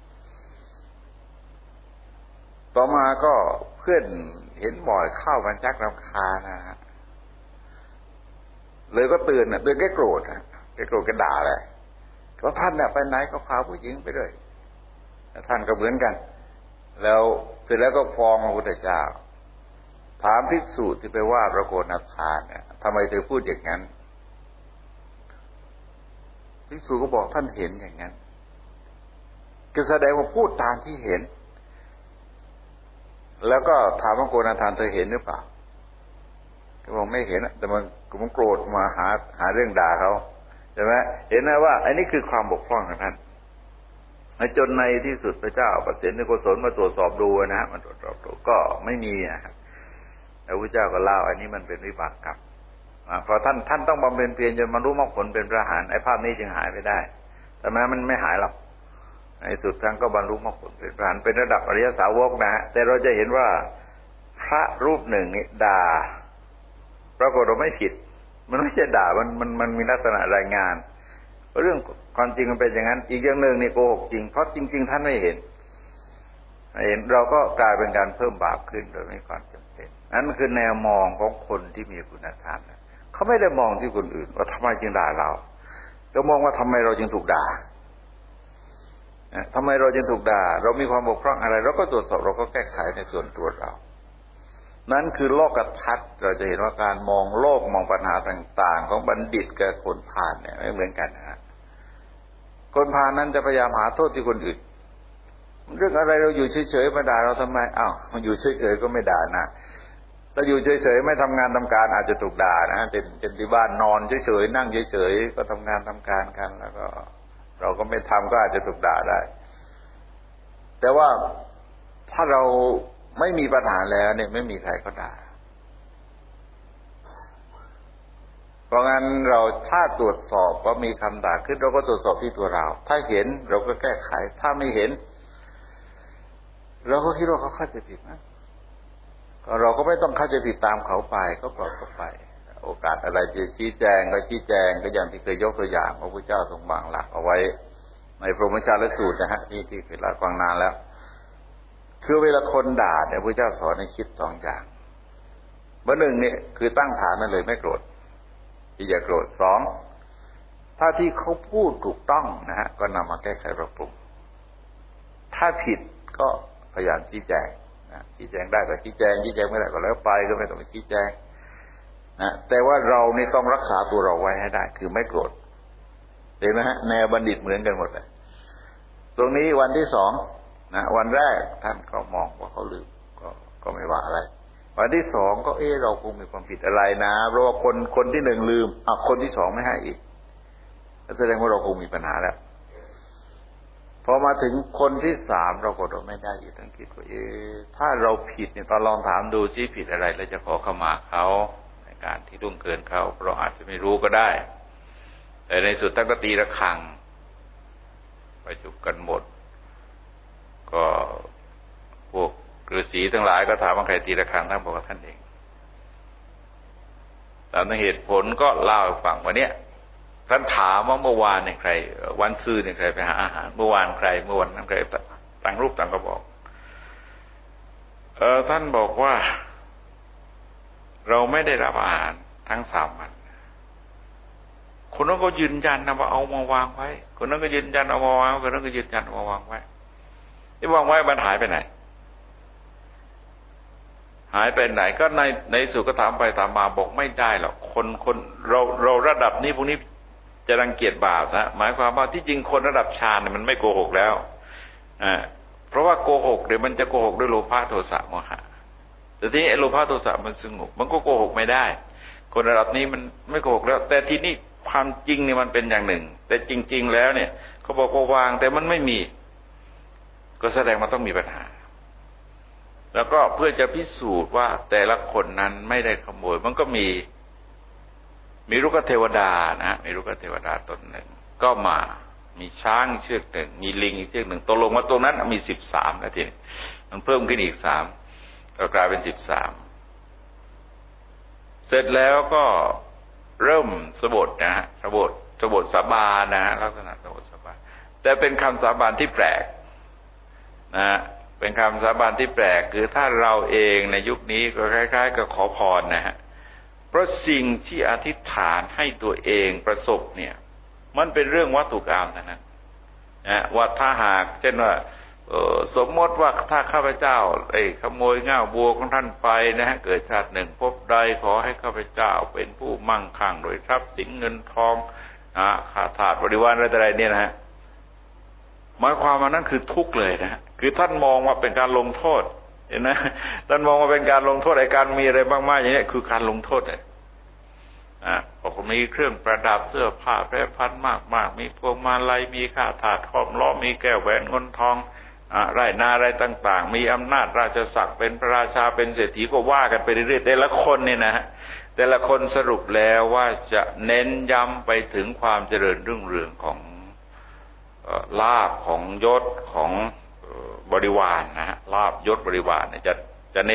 ต่อมาก็เพื่อนเห็นบ่อยเข้ามันชักรำคาญนะฮะเลยก็เตือนโดยแกโกรธแกด่าเลยว่าท่านเนี่ยไปไหนก็พาผู้หญิงไปด้วยท่านก็เหมือนกันแล้วเสร็จแล้วก็ฟ้องพระพุทธเจ้าถามภิกษุที่ไปว่าพระโกณาทานเนี่ยทำไมเธอพูดอย่างนั้นภิกษุก็บอกท่านเห็นอย่างนั้นก็แสดงว่าพูดตามที่เห็นแล้วก็ถามว่าโกณาทานเธอเห็นหรือเปล่าก็บอกไม่เห็นแต่มันโกรธมาหาเรื่องด่าเขาใช่ไหมเห็นนะว่าอันนี้คือความบกพร่องของท่านจนในที่สุดพระเจ้าประสิทธิโกศลมาตรวจสอบดูนะฮะมันตรวจสอบดูก็ไม่มีนะครับแล้วพระเจ้าก็เล่าอันนี้มันเป็นวิบากกรรมเพราะท่านต้องบำเพ็ญเพียรจนบรรลุมรรคผลเป็นพระอรหันต์ไอ้ภาพนี้จึงหายไปได้แต่แม้มันไม่หายหรอกในสุดท่านก็บรรลุมรรคผลเป็นพระอรหันต์เป็นระดับอริยสาวกนะฮะแต่เราจะเห็นว่าพระรูปหนึ่งนี่ด่าปรากฏเราไม่ผิดมันไม่ใช่ด่ามันมีลักษณะรายงานเรื่องความจริงมันเป็นอย่างนั้นอีกอย่างหนึ่งนี่โกหกจริงเพราะจริงๆท่านไม่เห็นเราก็กลายเป็นการเพิ่มบาปขึ้นโดยไม่ความจำเป็นนั่นคือแนวมองของคนที่มีคุณธรรมเขาไม่ได้มองที่คนอื่นว่าทำไมจึงด่าเราเขามองว่าทำไมเราจึงถูกด่าทำไมเราจึงถูกด่าเรามีความบกพร่องอะไรเราก็ตรวจสอบเราก็แก้ไขในส่วนตัวเรานั่นคือโลกทัศน์เราจะเห็นว่าการมองโลกมองปัญหาต่างๆของบัณฑิตกับคนพาลเนี่ยไม่เหมือนกันนะคนพาลนั้นจะพยายามหาโทษที่คนอื่นเรื่องอะไรเราอยู่เฉยๆมาด่าเราทำไมอ้าวมันอยู่เฉยๆก็ไม่ด่านะเราอยู่เฉยๆไม่ทำงานทำการอาจจะถูกด่านะเป็นที่บ้านนอนเฉยๆนั่งเฉยๆก็ทำงานทำการกันแล้วก็เราก็ไม่ทำก็อาจจะถูกด่าได้แต่ว่าถ้าเราไม่มีปัญหาแล้วเนี่ยไม่มีใครก็ด่าเพราะงั้นเราถ้าตรวจสอบว่ามีคำด่าขึ้นเราก็ตรวจสอบที่ตัวเราถ้าเห็นเราก็แก้ไขถ้าไม่เห็นเราก็คิดว่าเขาเข้าใจผิดนะเราก็ไม่ต้องเข้าใจผิดตามเขาไปก็ปล่อยเขาไปโอกาสอะไรจะชี้แจงก็ชี้แจงก็อย่างที่เคยยกตัวอย่างพระพุทธเจ้าทรงวางหลักเอาไว้ในพรหมจารย์สูตรนะฮะที่เคยเล่าฟังนานแล้วคือเวลาคนด่าเนี่ยพระเจ้าสอนให้คิดสองอย่างเบอร์หนึ่งเนี่ยคือตั้งฐานนั่นเลยไม่โกรธที่อย่าโกรธสองถ้าที่เขาพูดถูกต้องนะฮะก็นำมาแก้ไขปรับปรุงถ้าผิดก็พยายามชี้แจงนะชี้แจงได้ก็ชี้แจงชี้แจงไม่ได้ก็แล้วไปก็ไม่ต้องไปชี้แจงนะแต่ว่าเรานี่ต้องรักษาตัวเราไว้ให้ได้คือไม่โกรธเห็นไหมฮะแนวบัณฑิตเหมือนกันหมดเลยตรงนี้วันที่สองนะวันแรกท่านก็มองว่าเขาลืมก็ไม่ว่าอะไรวันที่สองก็เราคงมีความผิดอะไรนะเพราะว่าคนที่หนึ่งลืมคนที่สองไม่ให้อีกแสดงว่าเราคงมีปัญหาแล้วพอมาถึงคนที่สามเราก็ไม่ได้อีกต้องคิดว่าถ้าเราผิดเนี่ยตอนลองถามดูซิผิดอะไรแล้วจะขอขมาเขาในการที่ล่วงเกินเขาเราอาจจะไม่รู้ก็ได้แต่ในสุดท่านก็ตีระฆังไปจุกกันหมดก็พวกฤาษีทั้งหลายก็ถามว่าใครตีระฆังท่านบอกว่าท่านเองตามเหตุผลก็เล่าให้ฟังว่าเนี่ยท่านถามว่าเมื่อวานเนี่ยใครวันซืนเนี่ยใครไปหาอาหารเมื่อวานใครเมื่อวันนั้นใครต่างรูปต่างก็บอกท่านบอกว่าเราไม่ได้รับอาหารทั้ง3 วันคนนั้นก็ยืนยันนะว่าเอามาวางไว้คนนั้นก็ยืนยันเอามาวางคนนั้นก็ยืนยันเอามาวางไว้ที่วางไว้มันหายไปไหนหายไปไหนก็ในสุดก็ถามไปถามมาบอกไม่ได้หรอกคนเราระดับนี้พวกนี้จะรังเกียจบาปนะหมายความว่าที่จริงคนระดับฌานเนี่ยมันไม่โกหกแล้วเพราะว่าโกหกเดี๋ยวมันจะโกหกด้วยโลภะโทสะโมหะแต่ที่โลภะโทสะมันสงบมันก็โกหกไม่ได้คนระดับนี้มันไม่โกหกแล้วแต่ที่นี่ความจริงเนี่ยมันเป็นอย่างหนึ่งแต่จริงๆแล้วเนี่ยเขาบอกว่าวางแต่มันไม่มีก็แสดงมันต้องมีปัญหาแล้วก็เพื่อจะพิสูจน์ว่าแต่ละคนนั้นไม่ได้ขโมยมันก็มีลูกเทวดานะมีลูกเทวดาตนหนึ่งก็มามีช้างเชือกหนึ่งมีลิงอีกเชือกหนึ่งตกลงมาตรงนั้นมี13แล้วทีนี้มันเพิ่มขึ้นอีก3ก็กลายเป็น13เสร็จแล้วก็เริ่มสบถนะฮะสบถสาบานนะฮะลักษณะสบถสาบานแต่เป็นคำสาบานที่แปลกนะเป็นคำสาบานที่แปลกคือถ้าเราเองในยุคนี้ก็คล้ายๆกับขอพรนะฮะเพราะสิ่งที่อธิษฐานให้ตัวเองประสบเนี่ยมันเป็นเรื่องวัตถุกรรมนะว่าถ้าหากเช่นว่าสมมติว่าถ้าข้าพเจ้าขโมยง่าบัวของท่านไปนะฮะเกิดชาติหนึ่งพบใดขอให้ข้าพเจ้าเป็นผู้มั่งคั่งโดยทรัพย์สินเงินทองข้าทาสบริวารอะไรเนี่ยนะฮะหมายความว่านั่นคือทุกข์เลยนะคือท่านมองว่าเป็นการลงโทษเห็นไหมท่านมองว่าเป็นการลงโทษไอ้การมีอะไรมากๆอย่างนี้คือการลงโทษเลยบอกว่ามีเครื่องประดับเสื้อผ้าแพร่พันมากๆมีพวงมาลัยมีข้าทาสห้อมล้อมมีแก้วแหวนเงินทองไร่นาอะไรต่างๆมีอำนาจราชศักดิ์เป็นพระราชาเป็นเศรษฐีก็ว่ากันไปเรื่อยๆแต่ละคนเนี่ยนะแต่ละคนสรุปแล้วว่าจะเน้นย้ำไปถึงความเจริญรุ่งเรืองของลาภของยศของบริวารนะฮะลาภยศบริวารเนี่ยจะเน้น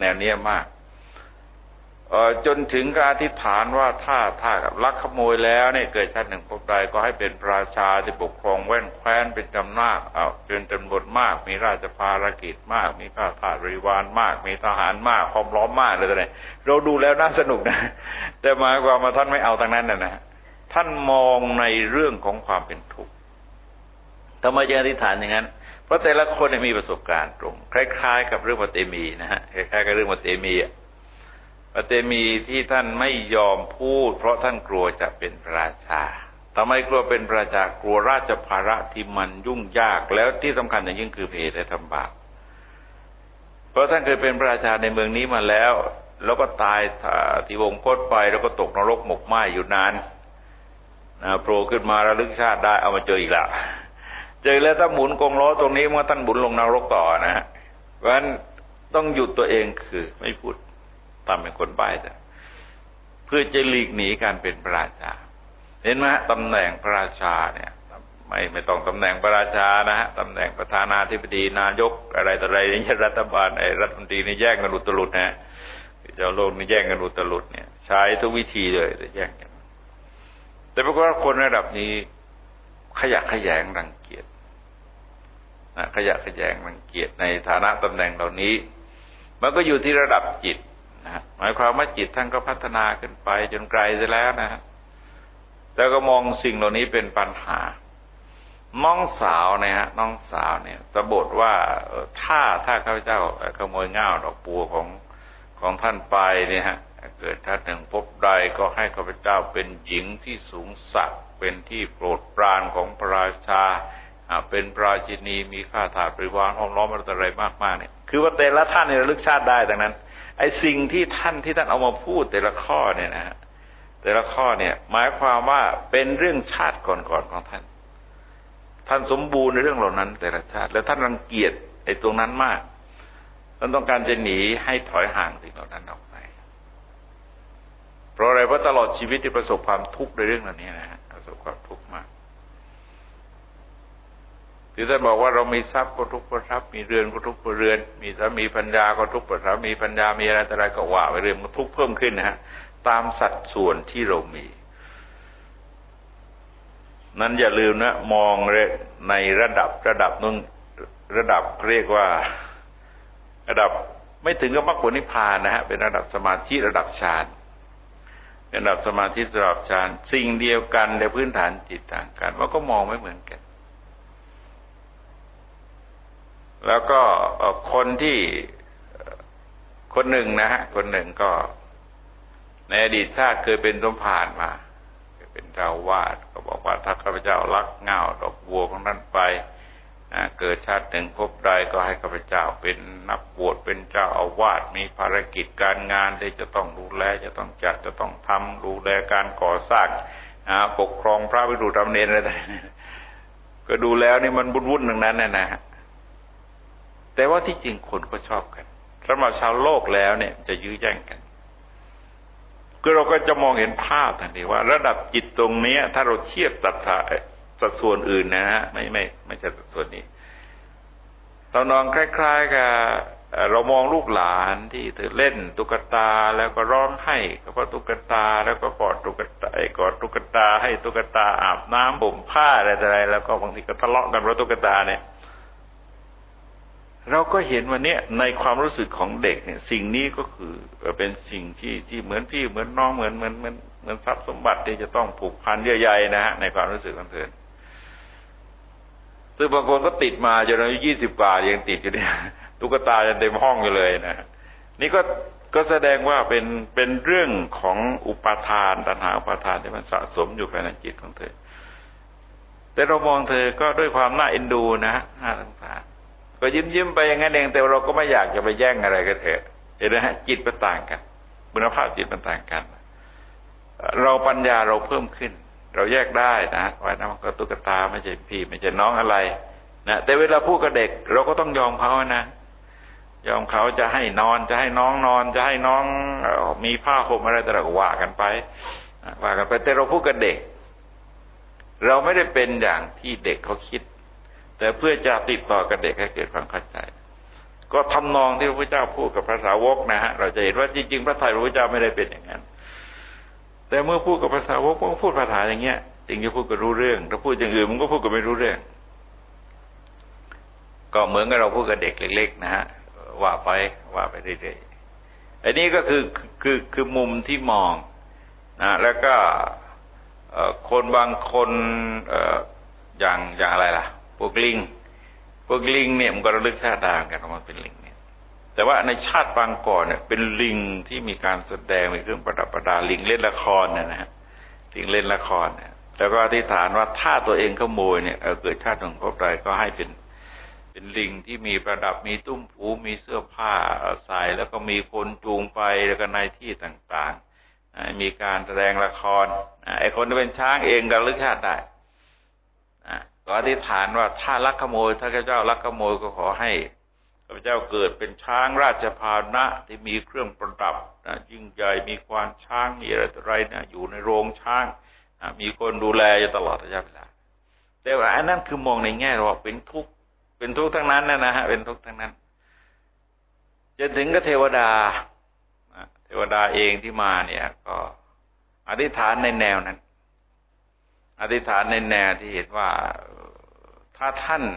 แนวเนี้ยมากจนถึงการอธิษฐานว่าถ้าลักขโมยแล้วเนี่ยเกิดชาติหนึ่งพบใดก็ให้เป็นราชาที่ปกครองแว่นแคว้นเป็นจำนวนมากมีราชภารกิจมากมีข้าทาสบริวารมากมีทหารมากพร้อมล้อมมากเลยแต่เราดูแล้วน่าสนุกนะแต่หมายความว่าท่านไม่เอาทางนั้นนะท่านมองในเรื่องของความเป็นทุกข์ทำไมจึงอธิษฐานอย่างนั้นเพราะแต่ละคนมีประสบการณ์ตรงคล้ายๆกับเรื่องมัตเตมีนะฮะคล้ายๆกับเรื่องมัตเตมีมัตเตมีที่ท่านไม่ยอมพูดเพราะท่านกลัวจะเป็นพระราชาทำไมกลัวเป็นพระราชากลัวราชภาระที่มันยุ่งยากแล้วที่สำคัญอย่างยิ่งคือเหตุให้ทำบาปเพราะท่านเคยเป็นพระราชาในเมืองนี้มาแล้วก็ตายที่วงคตไปแล้วก็ตกนรกหมกไหม้อยู่นานโผล่ขึ้นมาระลึกชาติได้เอามาเจออีกแล้วเจอแล้วถ้าหมุนกงล้อตรงนี้เมื่อท่านหมุนลงนรกต่อนะฮะเพราะฉะนั้นต้องหยุดตัวเองคือไม่พูดทำเป็นคนใบ้แต่เพื่อจะหลีกหนีการเป็นพระราชาเห็นไหมตำแหน่งพระราชาเนี่ยไม่ต้องตำแหน่งพระราชานะฮะตำแหน่งประธานาธิบดีนายกอะไรต่ออะไรนี่รัฐบาลรัฐมนตรีนี่แย่งกันอุตลุดนะเจ้าโลกนี่แย่งกันอุตลุดเนี่ยใช้ทุกวิธีเลยแต่แย่งกันแต่ปรากฏว่าคนระดับนี้ขยะแขยงรังเกียจนะขยะแขยงรังเกียจในฐานะตำแหน่งเหล่านี้มันก็อยู่ที่ระดับจิตนะหมายความว่าจิตท่านก็พัฒนาขึ้นไปจนไกลเสียแล้วนะแล้วก็มองสิ่งเหล่านี้เป็นปัญหาน้องสาวเนี่ยสะบทว่าถ้าข้าพเจ้าขโมยง่าวดอกบัวของท่านไปเนี่ยฮะเกิดชาติหนึ่งพบใดก็ให้ข้าพเจ้าเป็นหญิงที่สูงสักเป็นที่โปรดปรานของพระราชาเป็นพระราชินีมีข้าทาสบริวารห้อมล้อมอะไรมากๆเนี่ยคือว่าแต่ละท่านเนี่ยระลึกชาติได้ดังนั้นไอ้สิ่งที่ท่านเอามาพูดแต่ละข้อเนี่ยนะฮะแต่ละข้อเนี่ยหมายความว่าเป็นเรื่องชาติก่อนของท่านสมบูรณ์ในเรื่องเหล่านั้นแต่ละชาติแล้วท่านรังเกียจไอ้ตรงนั้นมากท่านต้องการจะหนีให้ถอยห่างสิ่งเหล่านั้นออกไปเพราะอะไรเพราะตลอดชีวิตที่ประสบความทุกข์ในเรื่องเหล่านี้นะฮะประสบความทุกข์มากที่ท่านบอกว่าเรามีทรัพย์ก็ทุกข์เพราะทรัพย์มีเรือนก็ทุกข์เพราะเรือนมีสามีปัญญาก็ทุกข์เพราะสามีปัญญามีอะไรต่ออะไรก็ว่าไปเรื่องมันทุกข์เพิ่มขึ้นนะฮะตามสัดส่วนที่เรามีนั้นอย่าลืมนะมองในระดับนึงระดับเรียกว่าระดับไม่ถึงกับมรรคผลนิพพานนะฮะเป็นระดับสมาธิระดับฌานระดับสมาธิระดับฌานสิ่งเดียวกันในพื้นฐานจิตต่างกันมันก็มองไม่เหมือนกันแล้วก็คนหนึ่งนะฮะคนหนึ่งก็ในอดีตชาติเคยเป็นสมภารมาเป็นเจ้าวาดก็บอกว่าถ้าข้าพเจ้าลักง่าวดอกบัวของท่านไปเกิดชาติหนึ่งพบใดก็ให้ข้าพเจ้าเป็นนักบวชเป็นเจ้าอาวาสมีภารกิจการงานที่จะต้องดูแลจะต้องจัดจะต้องทำดูแลการก่อสร้างปกครองพระภิกษุสามเณรอะไรต่างๆก็ดูแล้วนี่มันวุ่นๆทั้งนั้นนะฮะแต่ว่าที่จริงคนก็ชอบกันสำหรับชาวโลกแล้วเนี่ยจะยื้อแย่งกันคือเราก็จะมองเห็นภาพทันทีว่าระดับจิตตรงนี้ถ้าเราเทียบสัดส่วนอื่นนะฮะไม่ใช่สัดส่วนนี้เรานองคล้ายๆกับเรามองลูกหลานที่เธอเล่นตุ๊กตาแล้วก็ร้องไห้เพราะตุ๊กตาแล้วก็กอดตุ๊กตาให้ตุ๊กตาอาบน้ำห่มผ้าอะไรแล้วก็บางทีก็ทะเลาะกันเพราะตุ๊กตาเนี่ยเราก็เห็นว่าเนี่ยในความรู้สึกของเด็กเนี่ยสิ่งนี้ก็คือเป็นสิ่งที่เหมือนพี่เหมือนน้องเหมือนทรัพย์สมบัติที่จะต้องผูกพันเยื่อใยนะฮะในความรู้สึกของเธอซึ่งบางคนก็ติดมาจนอายุ20 กว่ายังติดอยู่เนี่ยตุ๊กตายังเต็มห้องอยู่เลยนะนี่ก็แสดงว่าเป็นเรื่องของอุปาทานตัณหาอุปาทานที่มันสะสมอยู่ภายในจิตของเธอแต่เรามองเธอก็ด้วยความน่าเอ็นดูนะน่าสงสารก็ยิ้มไปอย่างนั้นเองแต่เราก็ไม่อยากจะไปแย่งอะไรกันเถอะเห็นไหมฮะจิตมันต่างกันคุณภาพจิตมันต่างกันเราปัญญาเราเพิ่มขึ้นเราแยกได้นะว่าน้องก็ตุ๊กตาไม่ใช่พี่ไม่ใช่น้องอะไรนะแต่เวลาพูดกับเด็กเราก็ต้องยอมเขานะยอมเขาจะให้นอนจะให้น้องนอนจะให้น้องมีผ้าห่มอะไรแต่ละว่ากันไปแต่เราพูดกับเด็กเราไม่ได้เป็นอย่างที่เด็กเขาคิดแต่เพื่อจะติดต่อกับเด็กให้เกิดความเข้าใจก็ทำนองที่พระพุทธเจ้าพูดกับพระสาวกนะฮะเราจะเห็นว่าจริงๆพระทัยพระพุทธเจ้าไม่ได้เป็นอย่างนั้นแต่เมื่อพูดกับพระสาวกมันก็พูดภาษาอย่างเงี้ยจึงจะพูดก็รู้เรื่องถ้าพูดอย่างอื่นมันก็พูดก็ไม่รู้เรื่องก็เหมือนกับเราพูดกับเด็กเล็กๆนะฮะว่าไปเรื่อยๆอันนี้ก็คือมุมที่มองนะแล้วก็คนบางคนอย่างอะไรล่ะพวกลิงเนี่ยมันก็ระลึกชาติได้กันว่ามันเป็นลิงเนี่ยแต่ว่าในชาติปางก่อนเนี่ยเป็นลิงที่มีการแสดงมีเครื่องประดับประดาลิงเล่นละครนะฮะลิงเล่นละครเนี่ยแล้วก็อธิษฐานว่าถ้าตัวเองขโมยเนี่ยเกิดชาติหนึ่งพบใดก็ให้เป็นลิงที่มีประดับมีตุ้มผูมีเสื้อผ้าใส่แล้วก็มีคนจูงไปแล้วก็ในที่ต่างๆมีการแสดงละครไอ้คนที่เป็นช้างเองก็ระลึกชาติได้ก็อธิษฐานว่าถ้าลักขโมยถ้าข้าพเจ้าลักขโมยก็ขอให้ข้าพเจ้าเกิดเป็นช้างราชพาหนะที่มีเครื่องประดับยิ่งใหญ่มีควานช้างมีอะไรนะอยู่ในโรงช้างมีคนดูแลอยู่ตลอดระยะเวลาแต่ว่าอันนั้นคือมองในแง่ว่าเป็นทุกข์ทั้งนั้นนะฮะเป็นทุกข์ทั้งนั้นจนถึงกับเทวดาเองที่มาเนี่ยก็อธิษฐานในแนวนั้นอธิษฐานในแนวที่เห็นว่าถ้าท่าน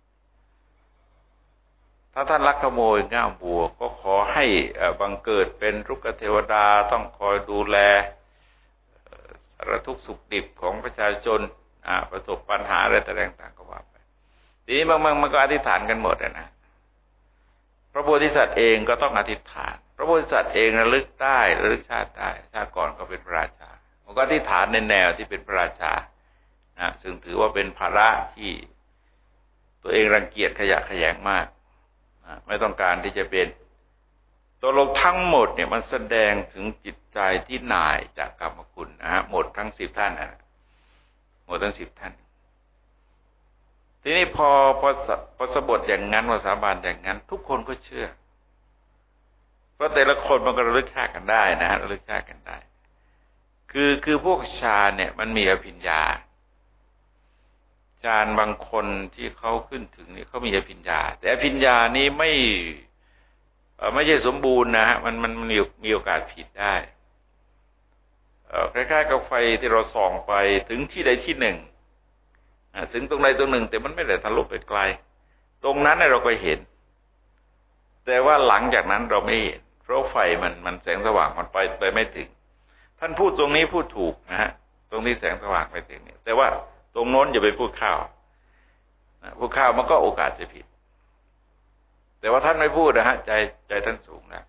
ลักขโมยง่ามบัวก็ขอให้บังเกิดเป็นรุกขเทวดาต้องคอยดูแลสารทุกข์สุขดิบของประชาชนประสบปัญหาอะไรต่างๆก็ว่าไปทีนี้บางมันก็อธิษฐานกันหมดนะพระโพธิสัตว์เองก็ต้องอธิษฐานพระโพธิสัตว์เองระลึกได้ระลึกชาติได้ชาติก่อนก็เป็นพระราชามันก็อธิษฐานในแนวที่เป็นพระราชาซึ่งถือว่าเป็นภาระที่ตัวเองรังเกียจขยะแขยงมากไม่ต้องการที่จะเป็นตัวโลกทั้งหมดเนี่ยมันแสดงถึงจิตใจที่หน่ายจากกรรมคุณนะฮะหมดทั้ง10 ท่านหมดทั้ง10 ท่านทีนี้พอสบทอย่างนั้นว่าสาบานอย่างนั้นทุกคนก็เชื่อเพราะแต่ละคนมันก็ระลึกชาติกันได้นะฮะระลึกชาติกันได้คือพวกฌานเนี่ยมันมีอภิญญาฌานบางคนที่เขาขึ้นถึงนี่เขามีอภิญญาแต่อภิญญานี้ไม่ใช่สมบูรณ์นะฮะมันมีโอกาสผิดได้คล้ายๆกับไฟที่เราส่องไปถึงที่ใดที่หนึ่งถึงตรงใดตรงหนึ่งแต่มันไม่ได้ทะลุไปไกลตรงนั้นเราก็เห็นแต่ว่าหลังจากนั้นเราไม่เห็นเพราะไฟมันแสงสว่างมันไปไม่ถึงท่านพูดตรงนี้พูดถูกนะฮะตรงนี้แสงสว่างไปถึงเนี่ยแต่ว่าตรงโน้นอย่าไปพูดข้าวมันก็โอกาสจะผิดแต่ว่าท่านไม่พูดนะฮะใจท่านสูงนะ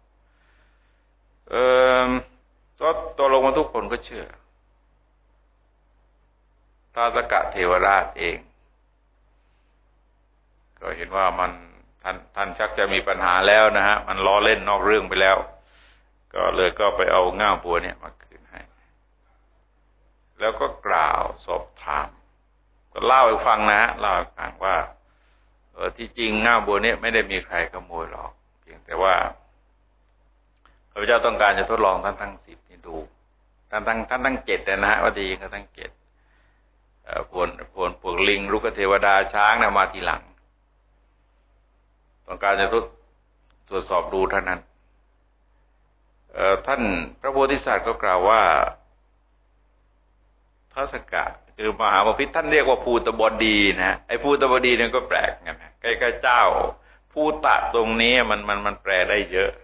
ก็ตัวลงมาทุกคนก็เชื่อท้าวสักกะเทวราชเองก็เห็นว่าท่านชักจะมีปัญหาแล้วนะฮะมันล้อเล่นนอกเรื่องไปแล้วก็ไปเอาง่ามบัวเนี่ยมาคืนให้แล้วก็กล่าวสอบถามก็เล่าให้ฟังนะเล่าให้ฟังว่าที่จริงง่ามบัวเนี่ยไม่ได้มีใครขโมยหรอกเพียงแต่ว่าพระเจ้าต้องการจะทดลองท่านทั้ง10นี่ดูท่านทั้ง7นะฮะว่าดีก็ทั้ง7พวกลิงรุกขเทวดาช้างนะมาทีหลังต้องการจะตรวจสอบดูเท่านั้นท่านพระโพธิสัตว์ก็กล่าวว่าท้าวสักกะคือมหาบพิตรท่านเรียกว่าภูตบดีนะไอ้ภูตบดีเนี่ยก็แปลกไงนะใกล้ๆเจ้าภูตะตรงนี้มันแปลได้เยอะ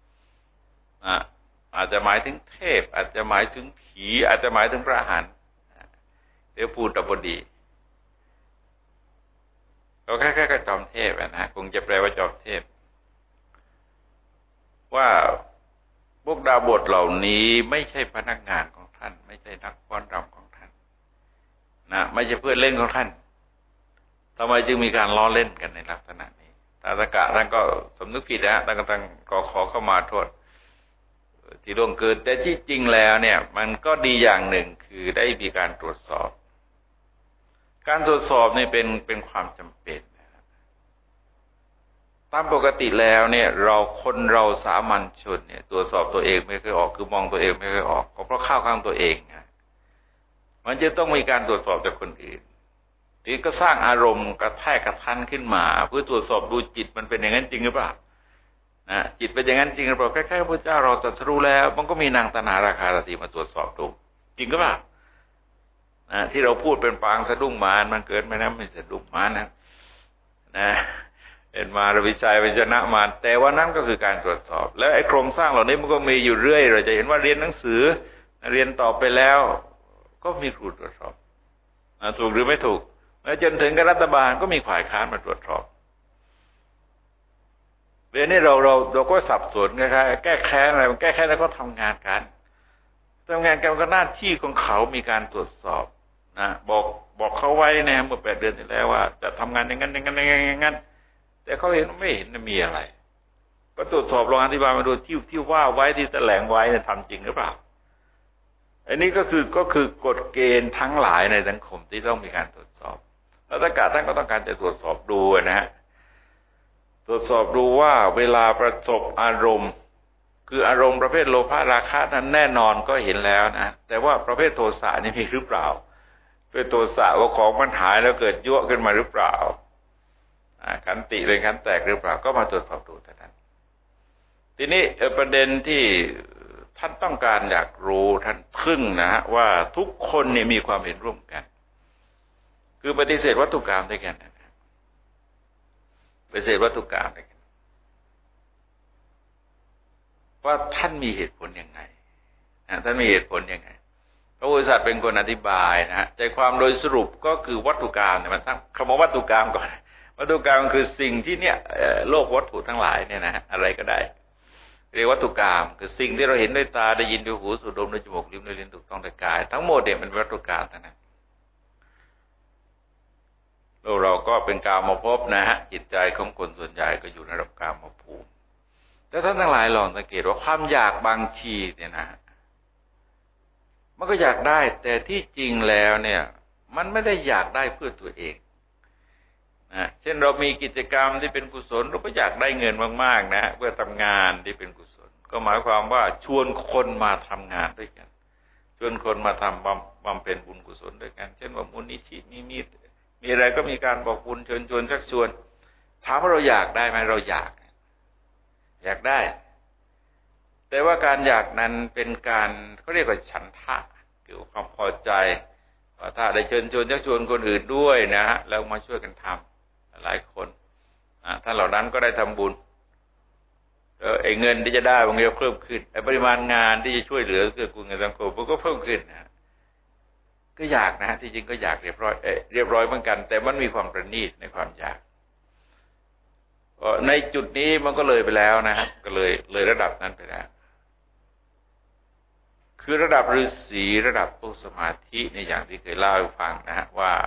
อาจจะหมายถึงเทพอาจจะหมายถึงผีอาจจะหมายถึงพระอรหันต์เรียกภูตบดีก็แค่จอมเทพนะฮะคงจะแปลว่าจอมเทพว่าพวกดาบทเหล่านี้ไม่ใช่พนักงานของท่านไม่ใช่นักฟ้อนรำของท่านนะไม่ใช่เพื่อนเล่นของท่านทำไมจึงมีการล้อเล่นกันในลักษณะนี้ท้าวสักกะท่านก็สำนึกผิดนะท่านก็ขอเข้ามาโทษที่ล่วงเกินแต่ที่จริงแล้วเนี่ยมันก็ดีอย่างหนึ่งคือได้มีการตรวจสอบการตรวจสอบนี่เป็นความจำเป็นตามปกติแล้วเนี่ยเราสามัญชนเนี่ยตรวจสอบตัวเองไม่เคยออกคือมองตัวเองไม่เคยออกก็เพราะเข้าข้างตัวเองมันจะต้องมีการตรวจสอบจากคนอื่นทีก็สร้างอารมณ์กระแทกกระทันขึ้นมาเพื่อตรวจสอบดูจิตมันเป็นอย่างนั้นจริงหรือเปล่านะจิตเป็นอย่างนั้นจริงหรือเปล่าใกล้ๆพระเจ้าเราตรัสรู้แล้วมันก็มีนางตัณหาราคาราตีมาตรวจสอบดูจริงก็เปล่าที่เราพูดเป็นปางสะดุ้งมารมันเกิดไม่นะไม่สะดุ้งมารนะเห็นมารวิชัยเป็นชนะมารแต่ว่านั่นก็คือการตรวจสอบแล้วไอ้โครงสร้างเหล่านี้มันก็มีอยู่เรื่อยเราจะเห็นว่าเรียนหนังสือเรียนต่อไปแล้วก็มีครูตรวจสอบถูกหรือไม่ถูกแล้วจนถึงกับรัฐบาลก็มีฝ่ายค้านมาตรวจสอบเรื่องนี้เราก็สับสนคล้ายๆแก้แค้นอะไรมันแก้แค้นแล้วก็ทำงานกันก็หน้าที่ของเขามีการตรวจสอบนะบอกเขาไว้นะเมื่อ8 เดือนที่แล้วว่าจะทำงานอย่างนั้นแต่เขาเห็นไม่เห็นมีอะไรก็ตรวจสอบลองอธิบายมาดูที่ว่าไว้ที่แถลงไว้เนี่ยทำจริงหรือเปล่าอันนี้ก็คือกฎเกณฑ์ทั้งหลายในสังคมที่ต้องมีการตรวจสอบแล้วท่านก็ต้องการจะตรวจสอบดูนะฮะตรวจสอบดูว่าเวลาประสบอารมณ์คืออารมณ์ประเภทโลภะราคะนั้นแน่นอนก็เห็นแล้วนะแต่ว่าประเภทโทสะนี่มีหรือเปล่าด้วยโทสะว่าของมันหายแล้วเกิดยั่วขึ้นมาหรือเปล่าขันติเป็นขันแตกหรือเปล่าก็มาตรวจสอบดูเท่านั้นทีนี้ประเด็นที่ท่านต้องการอยากรู้ท่านพึ่งนะฮะว่าทุกคนเนี่ยมีความเห็นร่วมกันคือปฏิเสธวัตถุกรรมด้วยกันปฏิเสธวัตถุกรรมด้วยกันว่าท่านมีเหตุผลยังไงท่านมีเหตุผลยังไงพระโพธิสัตว์เป็นคนอธิบายนะฮะใจความโดยสรุปก็คือวัตถุกรรมเนี่ยมันทั้งคำว่าวัตถุกรรมก่อนวัตถุกรรมคือสิ่งที่เนี่ยโลกวัตถุทั้งหลายเนี่ยนะอะไรก็ได้เรียกวัตถุกรรมคือสิ่งที่เราเห็นด้วยตาได้ยินด้วยหูสูดดมด้วยจมูกลิ้มด้วยลิ้นถูกต้องด้วยกายทั้งหมดเนี่ยมันวัตถุกรรมทั้งนั้นเราก็เป็นกามภพนะฮะจิตใจของคนส่วนใหญ่ก็อยู่ในระดับกามภูมิแต่ท่านทั้งหลายลองสังเกตว่าความอยากบางทีเนี่ยนะมันก็อยากได้แต่ที่จริงแล้วเนี่ยมันไม่ได้อยากได้เพื่อตัวเองเช่นเรามีกิจกรรมที่เป็นกุศลเราก็อยากได้เงินมากๆนะเพื่อทำงานที่เป็นกุศลก็หมายความว่าชวนคนมาทำงานด้วยกันชวนคนมาทำบำเพ็ญบุญกุศลด้วยกันเช่นว่ามูลนิธิมีอะไรก็มีการบอกบุญเชิญชวนชักชวนถามว่าเราอยากได้ไหมเราอยากได้แต่ว่าการอยากนั้นเป็นการเขาเรียกว่าฉันทะคือความพอใจว่าถ้าได้เชิญชวนชักชวนคนอื่นด้วยนะฮะแล้วมาช่วยกันทำหลายคนท่านเหล่านั้นก็ได้ทำบุญไอ้เงินที่จะได้บางทีเพิ่มขึ้นไอ้ปริมาณงานที่จะช่วยเหลือเกื้อกูลเงินสังคมมันก็เพิ่มขึ้นนะก็อยากนะที่จริงก็อยากเรียบร้อยเหมือนกันแต่มันมีความประณีตในความอยากในจุดนี้มันก็เลยไปแล้วนะฮะก็เลยระดับนั้นไปแล้วคือระดับฤาษีระดับพวกสมาธิในอย่างที่เคยเล่าให้ฟังนะฮะว่า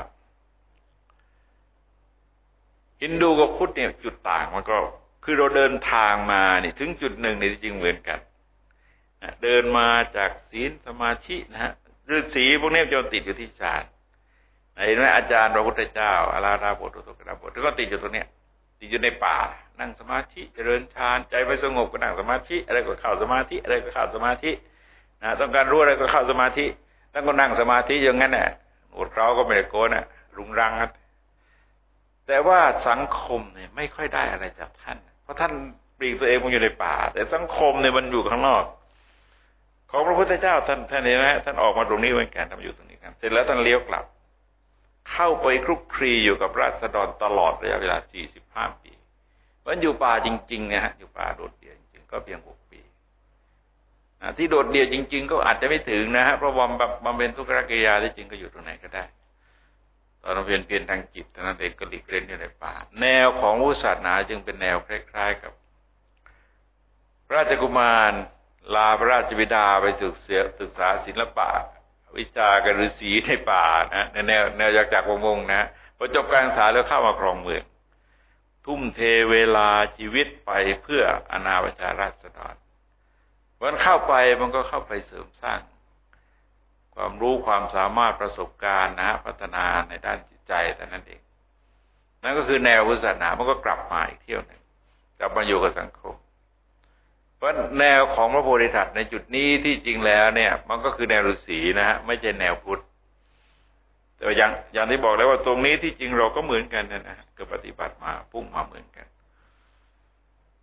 ฮินดูกับพุทธเนี่ยจุดต่างมันก็คือเราเดินทางมานี่ถึงจุดหนึ่งนี่จริงเหมือนกันเดินมาจากศีลสมาธินะฮะฤาษีพวกนี้จะติดอยู่ที่ฌานเห็นไหมอาจารย์พระพุทธเจ้าอาราธาบทตุกดาบทก็ติดอยู่ตรงเนี้ยติดอยู่ในป่านั่งสมาธิเจริญฌานใจไม่สงบก็นั่งสมาธิอะไรก็เข้าสมาธิอะไรก็เข้าสมาธิต้องการรู้อะไรก็เข้าสมาธิตั้งก็นั่งสมาธิอย่างนั้นแหละหนวดเขาก็ไม่ได้โกนรุงรังครับแต่ว่าสังคมเนี่ยไม่ค่อยได้อะไรจากท่านเพราะท่านปลีกตัวเองมันอยู่ในป่าแต่สังคมเนี่ยมันอยู่ข้างนอกของพระพุทธเจ้าท่านเห็นไหมท่านออกมาตรงนี้เหมือนกันท่านอยู่ตรงนี้ครับเสร็จแล้วท่านเลี้ยวกลับเข้าไปคลุกคลีอยู่กับราษฎรตลอดระยะเวลา45 ปีมันอยู่ป่าจริงๆนะฮะอยู่ป่าโดดเดี่ยวจริงๆก็เพียง6 ปีที่โดดเดี่ยวจริงๆก็อาจจะไม่ถึงนะฮะเพราะบำเพ็ญทุกขกิริยาที่จริงก็อยู่ตรงไหนก็ได้ตอนเพียรทางจิตเท่านั้นเองก็หลีกเล่นอยู่ในป่าแนวของพุทธศาสนาจึงเป็นแนวคล้ายๆกับพระราชกุมารลาพระราชบิดาไปศึกษาศิลปะวิชากับฤาษีในป่านะในแนวจากวงนะพอจบการศึกษาแล้วเข้ามาครองเมืองทุ่มเทเวลาชีวิตไปเพื่ออาณาประชาราษฎรวันเข้าไปมันก็เข้าไปเสริมสร้างความรู้ความสามารถประสบการณ์นะพัฒนาในด้านจิตใจแต่นั้นเองนั่นก็คือแนวพุทธศาสนามันก็กลับมาอีกเที่ยวหนึ่งกลับมาอยู่กับสังคมเพราะแนวของพระโพธิสัตว์ในจุดนี้ที่จริงแล้วเนี่ยมันก็คือแนวฤาษีนะฮะไม่ใช่แนวพุทธแต่อย่างที่บอกแล้วว่าตรงนี้ที่จริงเราก็เหมือนกันนะฮะก็ปฏิบัติมาพุ่งมาเหมือนกัน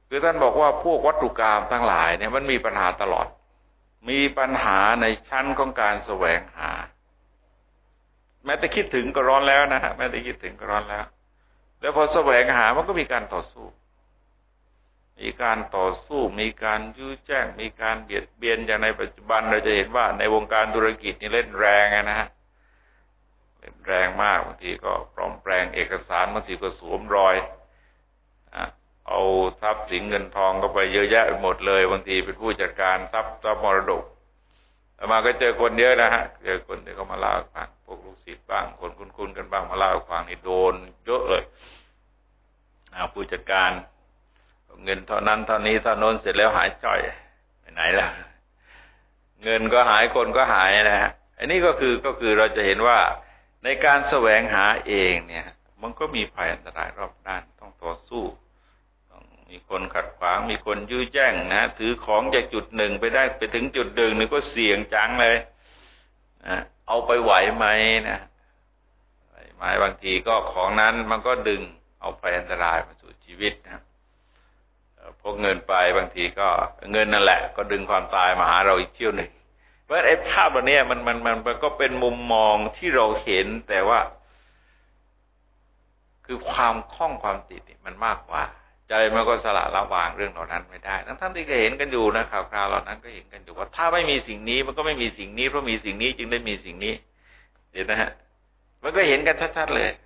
คือท่านบอกว่าพวกวัตถุกรรมทั้งหลายเนี่ยมันมีปัญหาตลอดมีปัญหาในชั้นของการแสวงหาแม้แต่คิดถึงก็ร้อนแล้วนะฮะแม้แต่คิดถึงก็ร้อนแล้วพอแสวงหามันก็มีการต่อสู้มีการยื้อแย่งมีการเบียดเบียนอย่างในปัจจุบันเราจะเห็นว่าในวงการธุรกิจนี่เล่นแรงนะฮะเล่นแรงมากบางทีก็ปลอมแปลงเอกสารบางทีก็สวมรอยเอาทรัพย์สินเงินทองก็ไปเยอะแยะไปหมดเลยบางทีเป็นผู้จัดการทรัพย์มรดกมาก็เจอคนเยอะนะฮะเจอคนที่เขามาเล่าให้ฟังพวกลูกศิษย์บ้างคนคุ้นๆกันบ้างมาเล่าให้ฟังนี่โดนเยอะเลยผู้จัดการเงินเท่านั้นเท่านี้เท่าโน้นเสร็จแล้วหายจ้อยไปไหนล่ะเงินก็หายคนก็หายนะฮะอันนี้ก็คือเราจะเห็นว่าในการแสวงหาเองเนี่ยมันก็มีภัยอันตรายรอบด้านต้องต่อสู้มีคนขัดขวางมีคนยื้อแย่งนะถือของจากจุดหนึ่งไปได้ไปถึงจุดหนึ่งนี่ก็เสี่ยงจังเลยนะเอาไปไหวไหมนะไหวบางทีก็ของนั้นมันก็ดึงเอาภัยอันตรายมาสู่ชีวิตนะพกเงินไปบางทีก็เงินนั่นแหละก็ดึงความตายมาหาเราอีกเที่ยวหนึ่งเพราะไอ้ภาพแบบนี้มันก็เป็นมุมมองที่เราเห็นแต่ว่าคือความคล้องความติดมันมากกว่าใจมันก็สละละวางเรื่องเหล่านั้นไม่ได้ทั้งที่ก็เห็นกันอยู่นะข่าวๆเหล่านั้นก็เห็นกันอยู่ว่าถ้าไม่มีสิ่งนี้มันก็ไม่มีสิ่งนี้เพราะมีสิ่งนี้จึงได้มีสิ่งนี้เห็นนะฮะมันก็เห็นกันชัดๆเลย